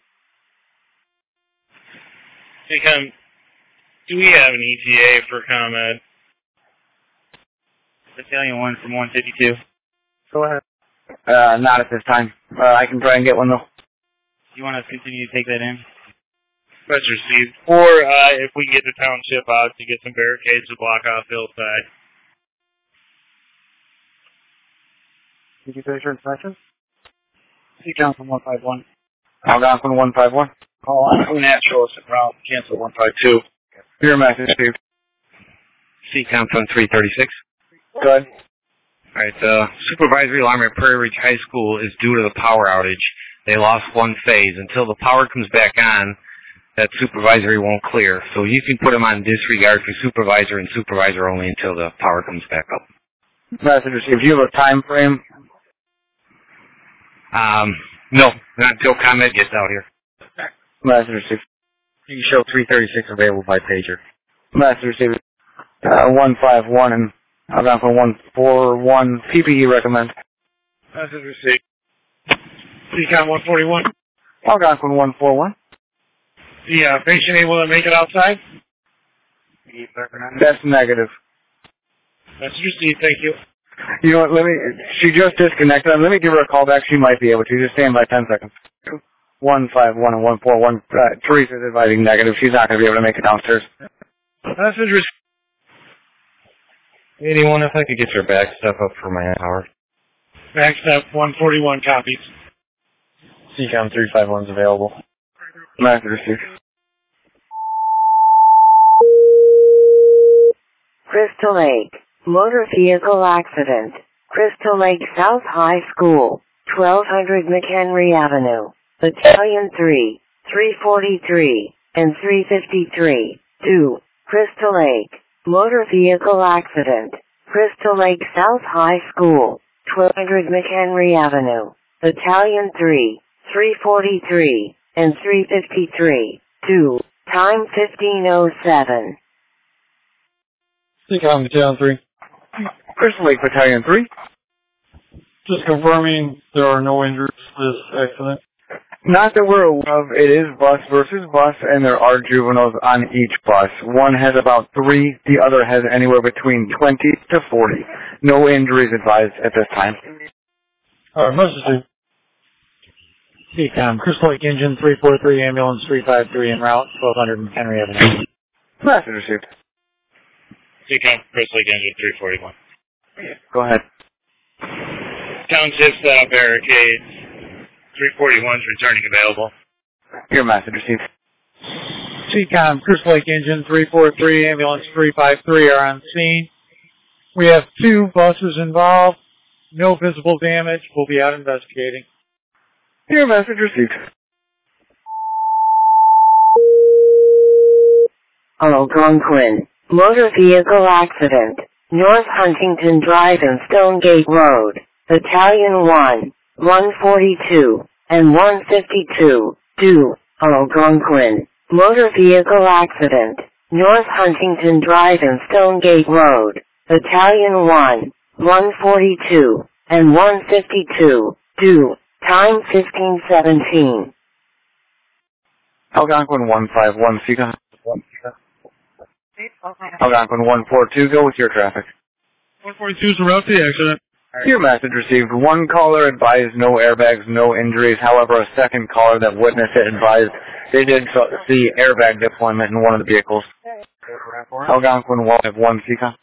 Hey, come, do we have an E T A for ComEd? Battalion one from one fifty-two. Go ahead. Uh, not at this time. Uh, I can try and get one though. You want to continue to take that in? That's received. Or uh, if we can get the township out to get some barricades to block off hillside. Did you finish your inspection? C count from one five one. Algonquin one five one. Call on naturalist at route. Cancel one five two. Your message, Steve. C count from three thirty-six. Go ahead. All right, the supervisory alarm at Prairie Ridge High School is due to the power outage. They lost one phase. Until the power comes back on, that supervisory won't clear. So you can put them on disregard for supervisor and supervisor only until the power comes back up. Message received. Do you have a time frame? Um, no, not until ComEd gets out here. Message received. You can show three thirty-six available by pager. Message received. Uh, one five one and Algonquin one four one. P P E recommend. Message received. C count one forty-one. Algonquin one four one. The uh, patient able to make it outside? That's negative. Message received, thank you. You know what, let me, she just disconnected. Let me give her a call back. She might be able to. Just stand by ten seconds. one five one and one four one. Uh, Teresa's advising negative. She's not going to be able to make it downstairs. Message received. Anyone, if I could get your back stuff up for my hour. Back step one forty-one copies. C COM three five one is available. Message received. Crystal Lake, motor vehicle accident. Crystal Lake South High School, twelve hundred McHenry Avenue. Battalion three, three forty-three, and three fifty-three, two, Crystal Lake, motor vehicle accident. Crystal Lake South High School, twelve hundred McHenry Avenue. Battalion three, three forty-three, and three fifty-three, two, time fifteen oh seven. C COM Battalion three. Crystal Lake Battalion three. Just confirming there are no injuries for this accident. Not that we're aware of. It is bus versus bus, and there are juveniles on each bus. One has about three. The other has anywhere between twenty to forty. No injuries advised at this time. Alright, message C COM, Crystal Lake Engine three four three, ambulance three five three en route, twelve hundred McHenry Avenue. Message received. C COM, Crystal Lake Engine three forty-one. Go ahead. Township set up barricades. three forty-one is returning available. Your message received. C COM, Crystal Lake Engine three four three, ambulance three five three are on scene. We have two buses involved. No visible damage. We'll be out investigating. Your message received. Algonquin, motor vehicle accident. North Huntington Drive and Stonegate Road. Battalion one, one forty-two, and one fifty-two, two, Algonquin, motor vehicle accident. North Huntington Drive and Stonegate Road. Battalion one, one forty-two, and one fifty-two, two, time fifteen seventeen. Algonquin one five one, C COM. Algonquin one four two, go with your traffic. one forty-two is the route to the accident. Your message received. One caller advised no airbags, no injuries. However, a second caller that witnessed it advised they did see airbag deployment in one of the vehicles. Algonquin one five one, C COM.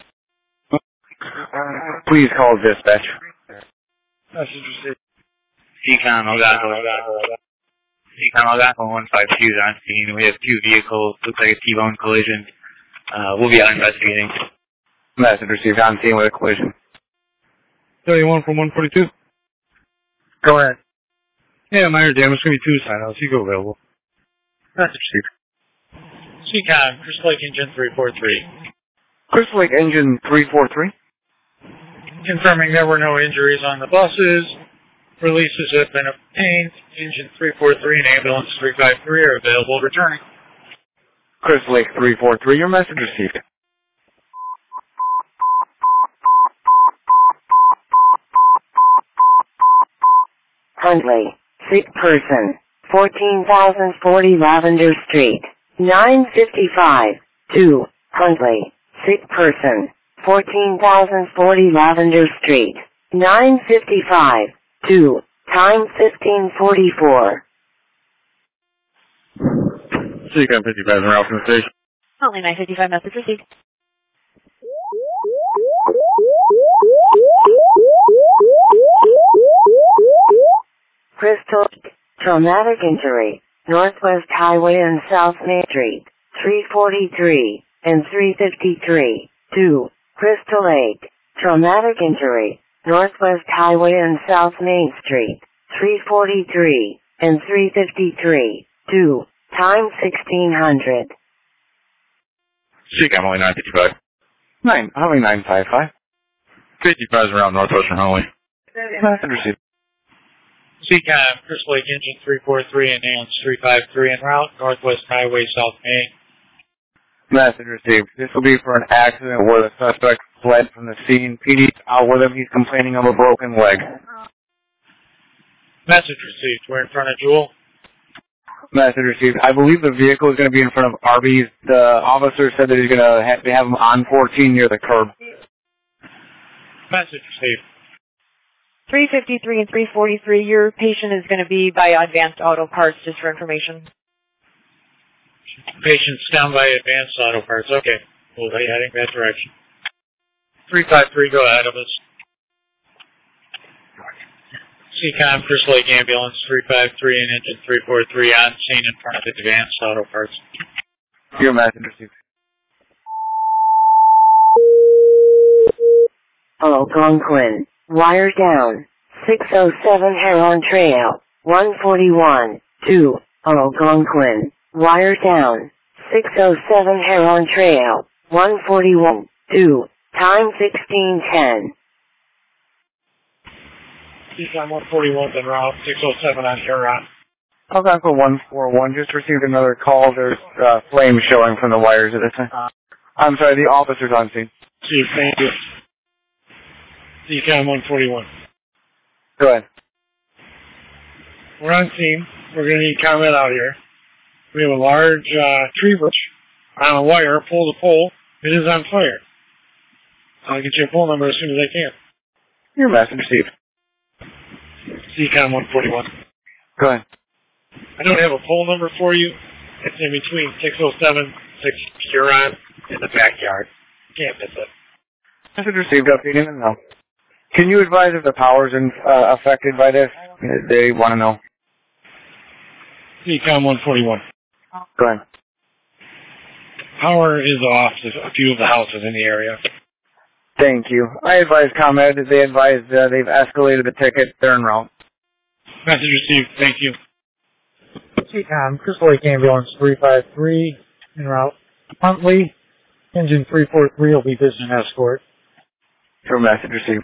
Please call dispatch. Message received. C COM, Algonquin. C COM, Algonquin one five two is on scene. We have two vehicles. Looks like a T-bone collision. Uh, we'll be out investigating. Message received. On scene with a collision. thirty-one from one forty-two. Go ahead. Yeah, minor damage. Going to be two sign outs. You go available. Message received. C COM, Crystal Lake Engine three four three. Crystal Lake Engine three four three. Confirming there were no injuries on the buses. Releases have been obtained. Engine three four three and ambulance three five three are available returning. Crystal Lake three four three, your message received. Huntley, sick person, fourteen thousand forty Lavender Street, nine fifty-five, two, Huntley, sick person, fourteen thousand forty Lavender Street, nine fifty-five, two, time fifteen forty-four. C COM fifty-five, route from the station. Huntley nine fifty-five, message received. Crystal, traumatic injury, Northwest Highway and South Main Street, three forty-three and three fifty-three, two, Crystal Lake, traumatic injury, Northwest Highway and South Main Street, three forty-three and three fifty-three, two, time sixteen hundred. C COM only nine fifty-five. Nine, Huntley nine five five. fifty-five is around Northwestern Highway. Message received. C COM, Crystal Lake Engine three four three and Ambulance three five three en route, Northwest Highway, South Main. Message received. This will be for an accident where the suspect fled from the scene. P D's out with him. He's complaining of a broken leg. Message received. We're in front of Jewel. Message received. I believe the vehicle is going to be in front of Arby's. The officer said that he's going to have, have him on fourteen near the curb. Message received. three fifty-three and three forty-three, your patient is going to be by Advanced Auto Parts, just for information. Patient's down by Advanced Auto Parts. Okay. We'll be heading that direction. three five three, go ahead of us. C COM, Crystal Lake Ambulance three five three and Engine three four three on scene in front of Advanced Auto Parts. Your message received. Algonquin, wire down, six oh seven Heron Trail, one forty-one, two, Algonquin, wire down, six oh seven Heron Trail, one forty-one, two, time sixteen ten. C COM one forty-one en route, six oh seven on Huron. Algonquin one four one just received another call. There's uh, flames showing from the wires at this time. Uh, I'm sorry, the officer's on scene. Chief, thank you. C COM one forty-one. Go ahead. We're on scene. We're going to need comment out here. We have a large uh, tree bush on a wire, pole to pole. It is on fire. I'll get you a phone number as soon as I can. Your message received. C COM one forty-one. Go ahead. I don't have a phone number for you. It's in between six oh seven, six Huron in the backyard. Can't miss it. Message received. Updating them now. Can you advise if the power's in, uh, affected by this? They want to know. C COM one forty-one. Go ahead. Power is off to a few of the houses in the area. Thank you. I advise ComEd. They advised uh, they've escalated the ticket. They're en route. Message received. Thank you. C COM, Crystal Lake Ambulance three five three, en route. Huntley, Engine three four three will be visiting escort. Your message received.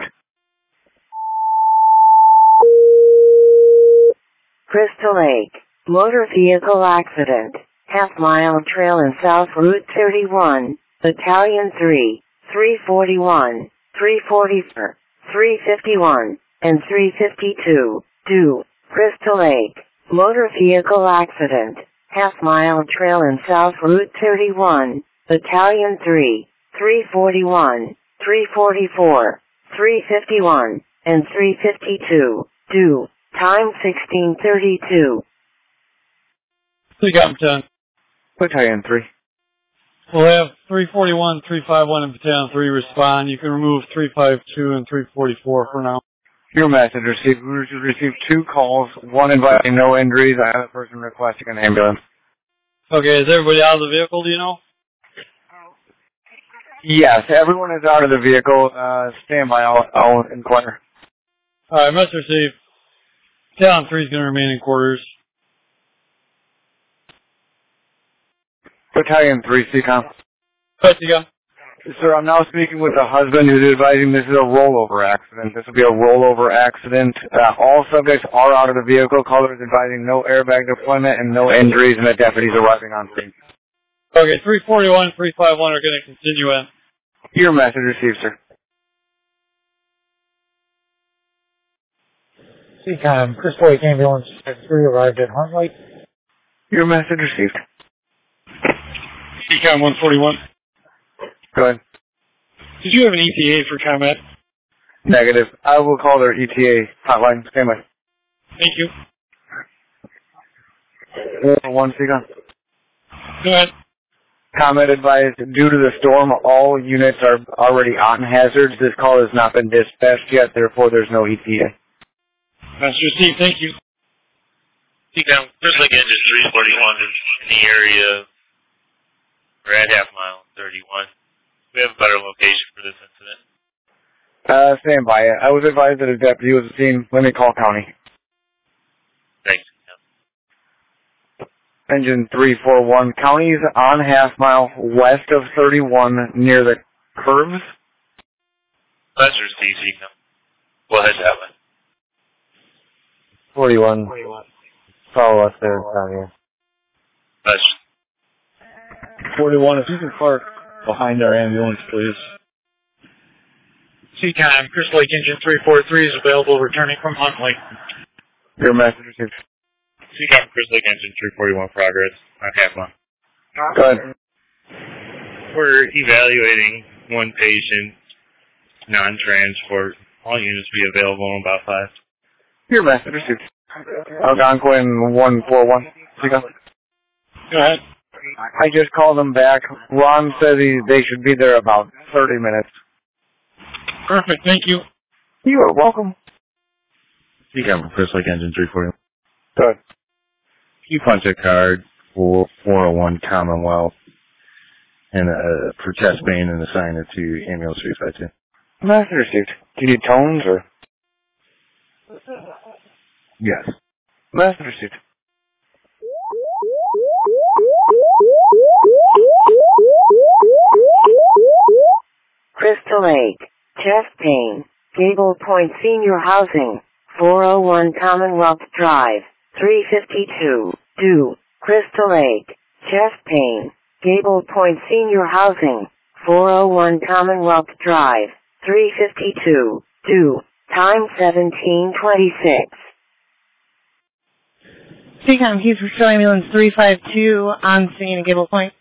Crystal Lake, motor vehicle accident, half mile trail in South Route thirty-one, Battalion three, three forty-one, three forty-four, three fifty-one, and three fifty-two, two, Crystal Lake, motor vehicle accident, half mile trail in South Route thirty-one, Battalion three, three forty-one, three forty-four, three fifty-one, and three fifty-two, two, time sixteen thirty-two. C COM ten. Battalion three. We'll have three forty-one, three fifty-one, and Battalion three respond. You can remove three fifty-two and three forty-four for now. Your message received. We received two calls, one inviting no injuries, and another person requesting an ambulance. Okay, is everybody out of the vehicle, do you know? Yes, everyone is out of the vehicle. Uh, stand by, I'll, I'll inquire. Alright, message received. Battalion three is going to remain in quarters. Battalion three, C COM. Right, C COM. Sir, I'm now speaking with the husband who's advising this is a rollover accident. This will be a rollover accident. Uh, all subjects are out of the vehicle. Caller is advising no airbag deployment and no injuries, and the deputies arriving on scene. Okay, three forty-one, three fifty-one are going to continue in. Your message received, sir. C COM, Crystal Lake Ambulance three arrived at Huntley. Your message received. C COM one forty-one. Go ahead. Did you have an E T A for comment? Negative. I will call their E T A hotline. Stand by. Thank you. One, C COM. Go ahead. Comment advised, due to the storm, all units are already on hazards. This call has not been dispatched yet, therefore there's no E T A. Master Steve, thank you. C COM, Crystal Lake Engine three forty-one is in the area. We're at half mile thirty-one. We have a better location for this incident. Uh, stand by. I was advised that a deputy was seen. Let me call county. Thanks. Engine three forty-one. County's on half mile west of thirty-one near the curves. Master Steve, C COM. Go ahead, Alan. forty-one. Follow us there, County. Master. forty-one, if you can park behind our ambulance, please. C COM, Crystal Lake Engine three forty-three is available returning from Huntley. Your message received. C COM, Crystal Lake Engine three forty-one progress on half mile. Go ahead. We're evaluating one patient, non-transport. All units will be available in about five. Your message received. Algonquin one forty-one. Go ahead. I just called them back. Ron says he, they should be there about thirty minutes. Perfect, thank you. You are welcome. C COM, Crystal Lake Engine three forty-one. Good. You punch a card for four oh one Commonwealth and uh, for chest pain and assign it to ambulance three fifty-two. Message received. Do you need tones or? Yes. Message received. Crystal Lake, chest pain, Gable Point Senior Housing, four oh one Commonwealth Drive, three fifty-two, due, Crystal Lake, chest pain, Gable Point Senior Housing, four oh one Commonwealth Drive, three fifty-two, due, time seventeen twenty-six. C COM, Hughes Restore Ambulance three five two on scene at Gable Point.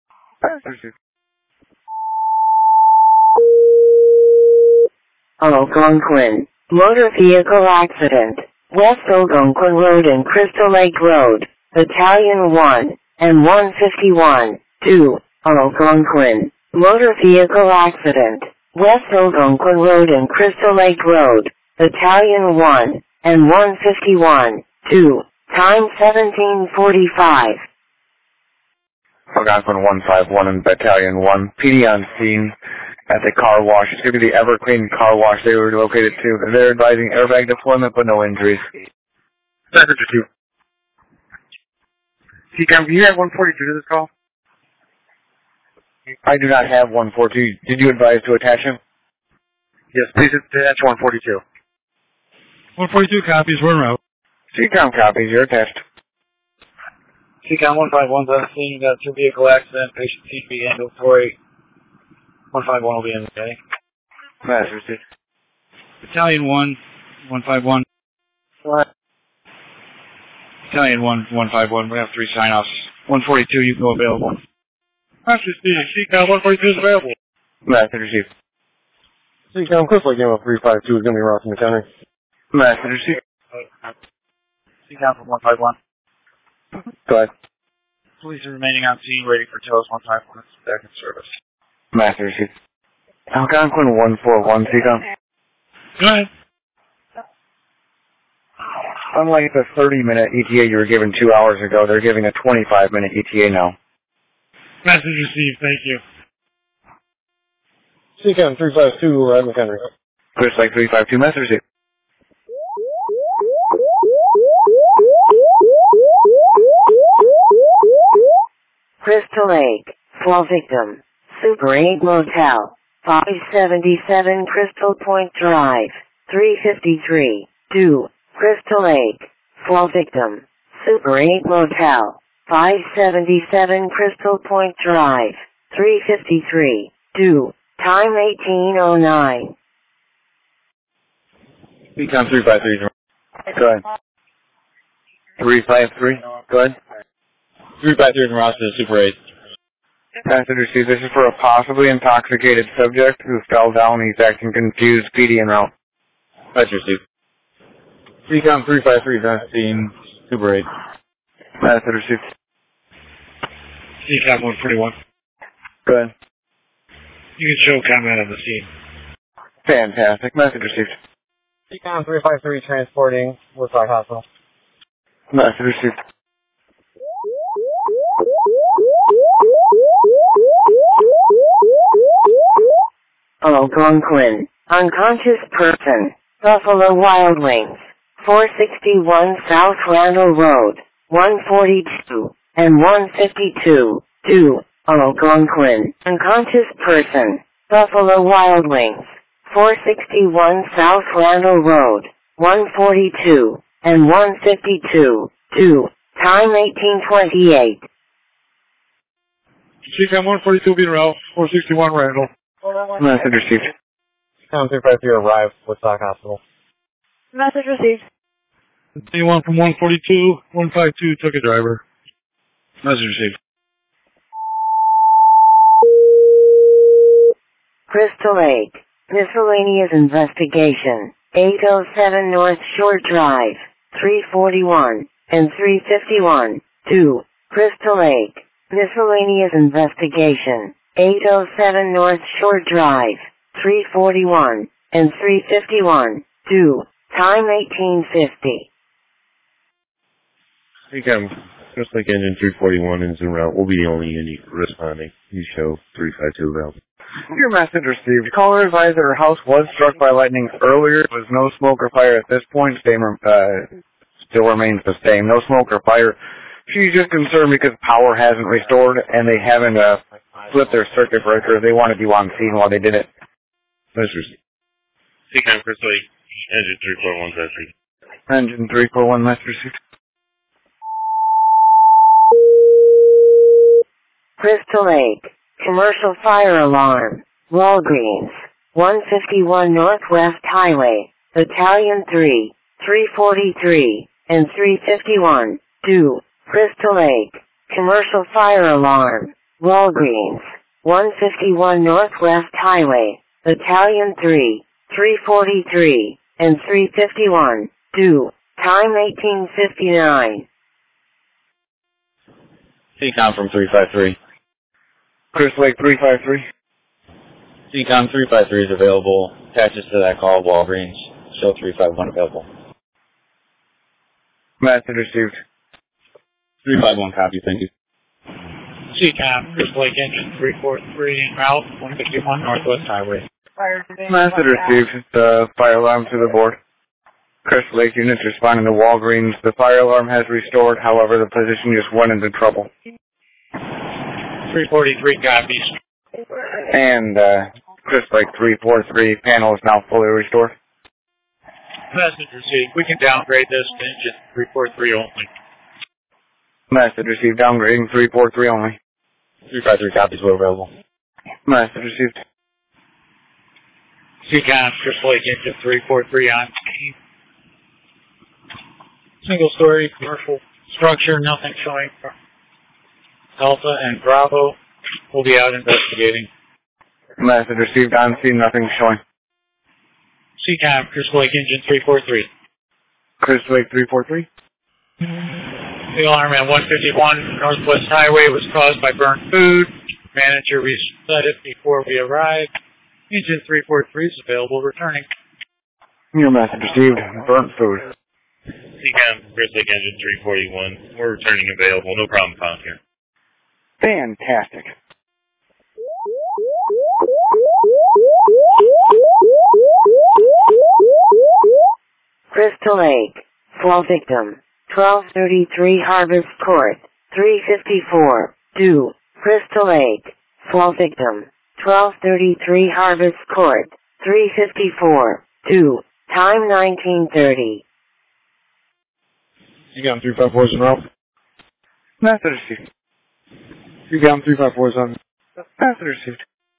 Algonquin, motor vehicle accident, West Algonquin Road and Crystal Lake Road, Battalion one, and one fifty-one, due, Algonquin, motor vehicle accident, West Algonquin Road and Crystal Lake Road, Battalion one, and one fifty-one, due, time seventeen forty-five. Algonquin one fifty-one and Battalion one. P D on scene at the car wash. It's going to be the Everclean car wash they were located to. They're advising airbag deployment, but no injuries. Message two. C COM, do you have one forty-two to this call? I do not have one forty-two. Did you advise to attach him? Yes, please attach one forty-two. one forty-two copies, we're en route. C COM copies, you're attached. C COM one fifty-one's on scene, got a two vehicle accident, patient seems to be ambulatory. one fifty-one will be in the day. Message. Battalion one, one fifty-one. What? Battalion one, one fifty-one, we have three sign-offs. one forty-two, you can go available. Master Steve, C COM one forty-two is available. Message received. C COM, Crystal Lake Ambulance three fifty-two is going to be roughing the county. Message received. C COM from one fifty-one. Go ahead. Police are remaining on scene waiting for T O S one fifty-one back in service. Master received. Algonquin one forty-one, C COM. Go ahead. Unlike the thirty minute E T A you were given two hours ago, they're giving a twenty-five minute E T A now. Message received, thank you. C COM three fifty-two, we're out in the country. Crystal Lake three fifty-two, message received. Crystal Lake, fall victim, Super eight Motel, five seventy-seven Crystal Point Drive, three fifty-three, due, Crystal Lake, fall victim, Super eight Motel, five seventy-seven Crystal Point Drive, three fifty-three, two, time eighteen oh nine. Econ three five three. Go ahead. three five three. Go ahead. three five three from Ross to the Super eight. Message received. This is for a possibly intoxicated subject who fell down. He's acting confused. P D en route. Message received. Econ three five three, Vaccine, Super eight. Message received. Econ one forty-one. Go ahead. You can show comment on the scene. Fantastic. Message received. Econ three five three transporting Woodstock Hospital. Message received. Algonquin, unconscious person, Buffalo Wild Wings, four sixty-one South Randall Road, one forty-two, and one fifty-two, two, Algonquin, unconscious person, Buffalo Wild Wings, four sixty-one South Randall Road, one forty-two, and one fifty-two, two, time eighteen twenty-eight. Econ one forty-two being Ralph, four sixty-one Randall. Message received. Econ three five three arrived, Woodstock Hospital. Message received. Anyone from one forty-two, one fifty-two took a driver. Message received. Crystal Lake, miscellaneous investigation, eight oh seven North Shore Drive, three forty-one, and three fifty-one, two, Crystal Lake, miscellaneous investigation, eight oh seven North Shore Drive, three forty-one, and three fifty-one, two, time eighteen fifty. Econ, just like engine three forty-one is en route. We'll be the only unit responding. You show three five two available. Your message received. Caller advised that her house was struck by lightning earlier. There was no smoke or fire at this point. Same, uh, still remains the same. No smoke or fire. She's just concerned because power hasn't restored and they haven't uh, flipped their circuit breaker. They wanted you on scene while they did it. Message received. Econ Crystal Lake, engine three four one three. Engine three four one, message received. Crystal Lake, commercial fire alarm, Walgreens, one fifty-one Northwest Highway, Battalion three, three forty-three, and three fifty-one, two, Crystal Lake, commercial fire alarm, Walgreens, one fifty-one Northwest Highway, Battalion three, three forty-three, and three fifty-one, two, time eighteen fifty-nine. Econ from three five three. Crystal Lake three five three. Econ three five three is available. Attaches to that call, Walgreens. Show three five one available. Message received. three five one copy, thank you. Econ, Crystal Lake engine three four three, Route one fifty-one Northwest Highway. Message received. The fire alarm to the board. Crystal Lake units responding to Walgreens. The fire alarm has restored, however, the position just went into trouble. three forty-three copies. And, uh, Crystal Lake three four three panel is now fully restored. Message received. We can downgrade this to engine three four three only. Message received. Downgrading three four three only. three five three copies were available. Message received. Econ, Crystal Lake engine three four three on scene. Single story commercial structure, nothing showing. Alpha and Bravo will be out investigating. Message received on scene, nothing showing. Econ, Crystal Lake engine three four three. Crystal Lake three four three. The alarm at one fifty-one Northwest Highway was caused by burnt food. Manager reset it before we arrived. Engine three four three is available returning. Your message received. Burnt food. Econ, Crystal Lake engine three forty-one. We're returning available. No problem found here. Fantastic. Crystal Lake, fall victim, twelve thirty-three Harvest Court, three fifty-four, two, Crystal Lake, fall victim, twelve thirty-three Harvest Court, three fifty-four, two, time nineteen thirty. Econ three five four is in route. Message received. C COM three five four is on. Message received.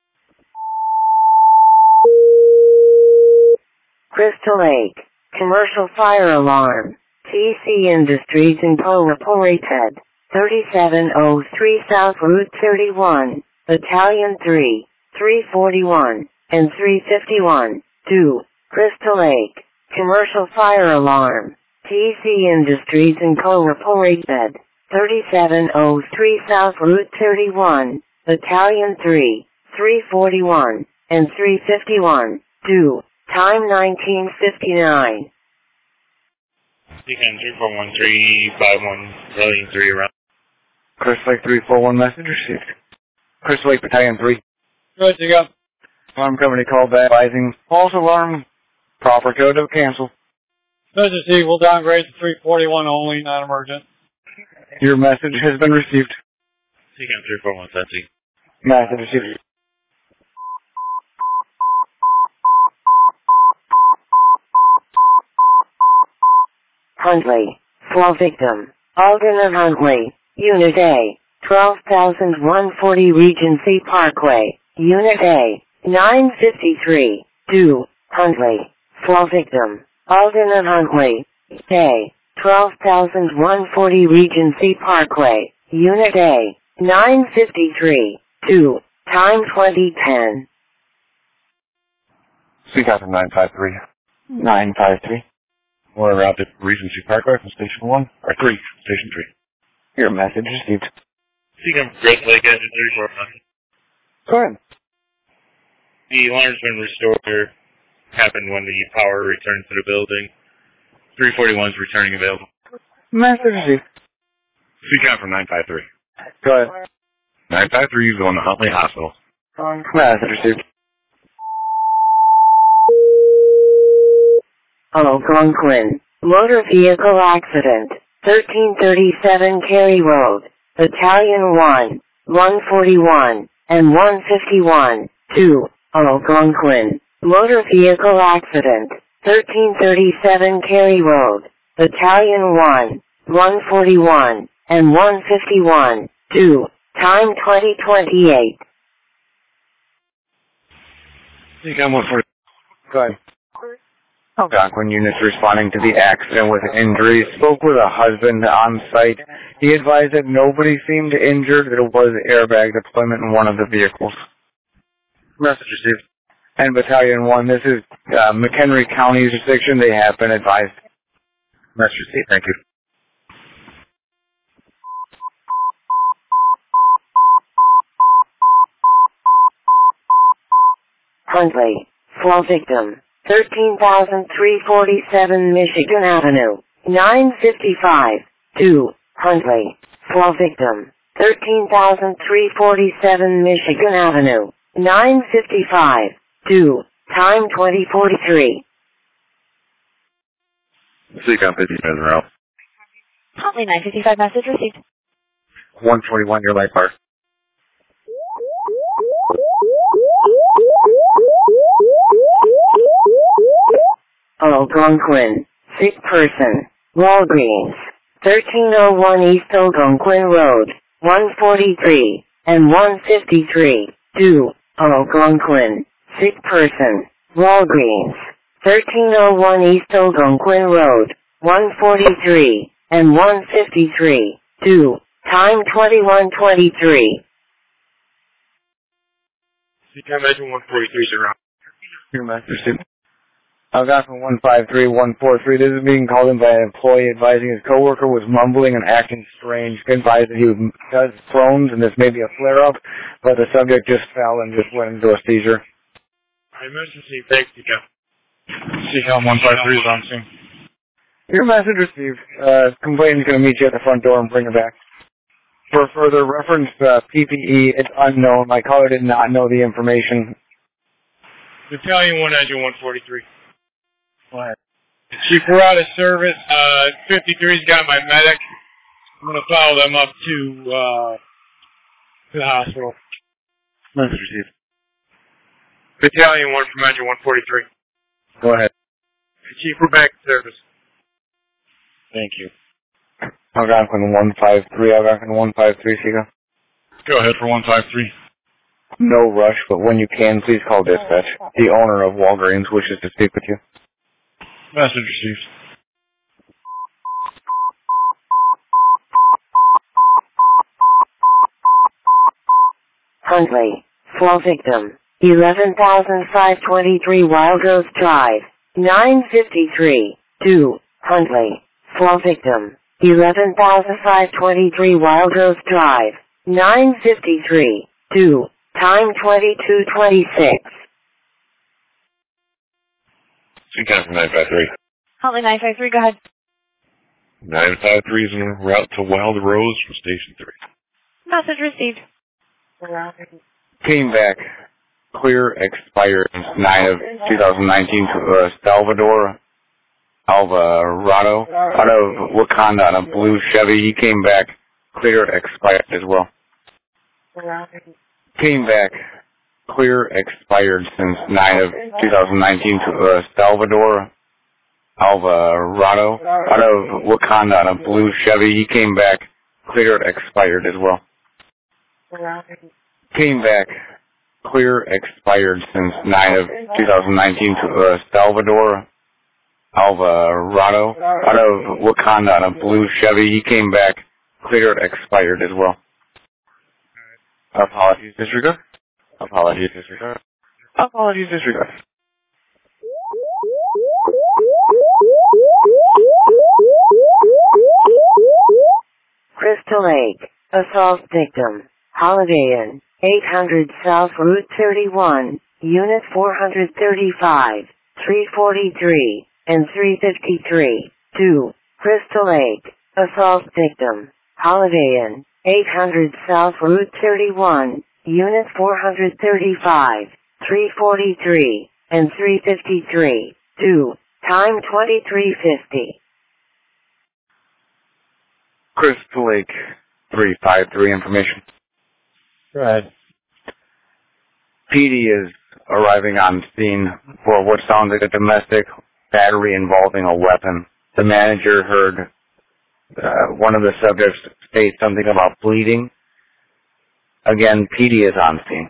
Crystal Lake. Commercial fire alarm. T C Industries in Poe reported. thirty-seven oh three South Route thirty-one. Battalion three. three forty-one. And three fifty-one. two. Crystal Lake. Commercial fire alarm. T C Industries in Poe reported. thirty-seven oh three South Route thirty-one. Battalion three. three forty-one. And three fifty-one. two. Time nineteen fifty-nine. C COM three four one three five one, Battalion three around. Crystal Lake three four one message received. Crystal Lake Battalion three. Good to go. Alarm company called back advising false alarm. Proper code to cancel. Message received. We'll downgrade to three forty-one only, not emergent. Your message has been received. C COM three four one Sensi. Message received. Huntley. Flow victim. Alden of Huntley. Unit A. twelve thousand one hundred forty Regency Parkway. Unit A. nine fifty-three. two. Huntley. Flow victim. Alden of Huntley. A. twelve thousand one hundred forty Regency Parkway. Unit A. nine fifty-three. two. Time twenty ten. C COM nine five three. nine five three. We're around at Regency Parkway from Station one, or three, Station three. Your message received. C COM Crystal Lake Engine three four one. Go ahead. The alarm's been restored. Happened when the power returned to the building. three forty-one is returning available. Message received. C COM from nine five three. Go ahead. nine five three is going to Huntley Hospital. Message received. Algonquin. Motor vehicle accident. thirteen thirty-seven Cary Road. Battalion one. one forty-one. And one fifty-one. two. Algonquin. Motor vehicle accident. thirteen thirty-seven Cary Road. Battalion one. one forty-one. And one fifty-one. two. Time twenty twenty-eight. C COM one forty. Go ahead. Algonquin units responding to the accident with injuries spoke with a husband on site. He advised that nobody seemed injured, that it was airbag deployment in one of the vehicles. Message received. And Battalion one, this is uh, McHenry County jurisdiction. They have been advised. Message received. Thank you. Huntley. Flow victim. thirteen thousand three hundred forty-seven Michigan Avenue. nine fifty-five. two. Huntley. Flow victim. thirteen thousand three hundred forty-seven Michigan Avenue. nine fifty-five. two. Time twenty forty-three. C COM fifty minutes around. Huntley nine fifty-five message received. one forty-one, your light bar. Algonquin. Sick person. Walgreens. thirteen oh one East Algonquin Road. one forty-three. And one fifty-three. two. Algonquin. Sick person. Walgreens. thirteen oh one East Algonquin Road. one forty-three. And one fifty-three. two. Time twenty-one twenty-three. C COM Engine one forty-three is around. Your message received. Algonquin one five three one four three. This is being called in by an employee advising his coworker was mumbling and acting strange. He advised that he does phones and this may be a flare-up, but the subject just fell and just went into a seizure. Emergency, thanks, C COM. C COM one five three is on scene. Your message received. Uh, complainant is going to meet you at the front door and bring it back. For further reference, uh, P P E, it's unknown. My caller did not know the information. Battalion one Engine one forty-three. Go ahead. Chief, we're out of service. Uh, fifty-three's got my medic. I'm going to follow them up to, uh, to the hospital. Message received. Battalion one from Engine one forty-three. Go ahead. Chief, we're back in service. Thank you. Algonquin one five three, Algonquin one five three, Seagull. Go ahead for one five three. No rush, but when you can, please call dispatch. The owner of Walgreens wishes to speak with you. Message received. Huntley, fall victim, eleven thousand five hundred twenty-three Wild Rose Drive, nine fifty-three, two, Huntley, fall victim, eleven thousand five hundred twenty-three Wild Rose Drive, nine fifty-three, two, time twenty-two twenty-six. Seacom from nine five three. Huntley nine five three, go ahead. nine five three is en route to Wild Rose from Station three. Message received. Came back. Clear expired nine of two thousand nineteen to uh, Salvador Alvarado out of Wakanda on a blue Chevy. He came back. Clear expired as well. Came back. Clear expired since nine of two thousand nineteen to uh, Salvador Alvarado out of Wakanda on a blue Chevy. He came back. Clear expired as well. Came back. Clear expired since nine of two thousand nineteen to uh, Salvador Alvarado out of Wakanda on a blue Chevy. He came back. Clear expired as well. Apologies disregard. Apologies disregard. Apologies disregard. Crystal Lake, assault victim, Holiday Inn, eight hundred South Route thirty-one, Unit four thirty-five, three forty-three, and three fifty-three, two, Crystal Lake, assault victim, Holiday Inn, eight hundred South Route thirty-one, Unit four thirty-five, three forty-three, and three fifty-three, two, time twenty-three fifty. Crystal Lake three five three information. Right. P D is arriving on scene for what sounds like a domestic battery involving a weapon. The manager heard uh, one of the subjects state something about bleeding. Again, P D is on scene.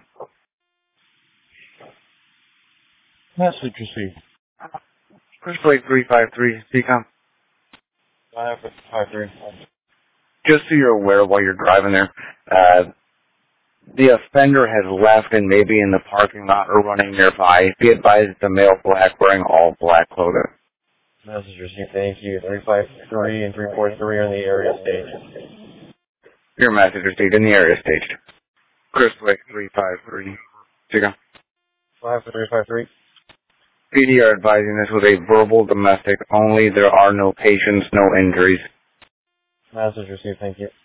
Message received. Crystal Lake three five three, C COM. five five three. Just so you're aware while you're driving there, uh, the offender has left and may be in the parking lot or running nearby. Be advised it's a male black wearing all black clothing. Message received. Thank you. three five three and three four three are in the area stage. Your message received in the area staged. Crystal Lake three five three. Chico. five three five three. P D are advising this was a verbal domestic only. There are no patients, no injuries. Message received. Thank you.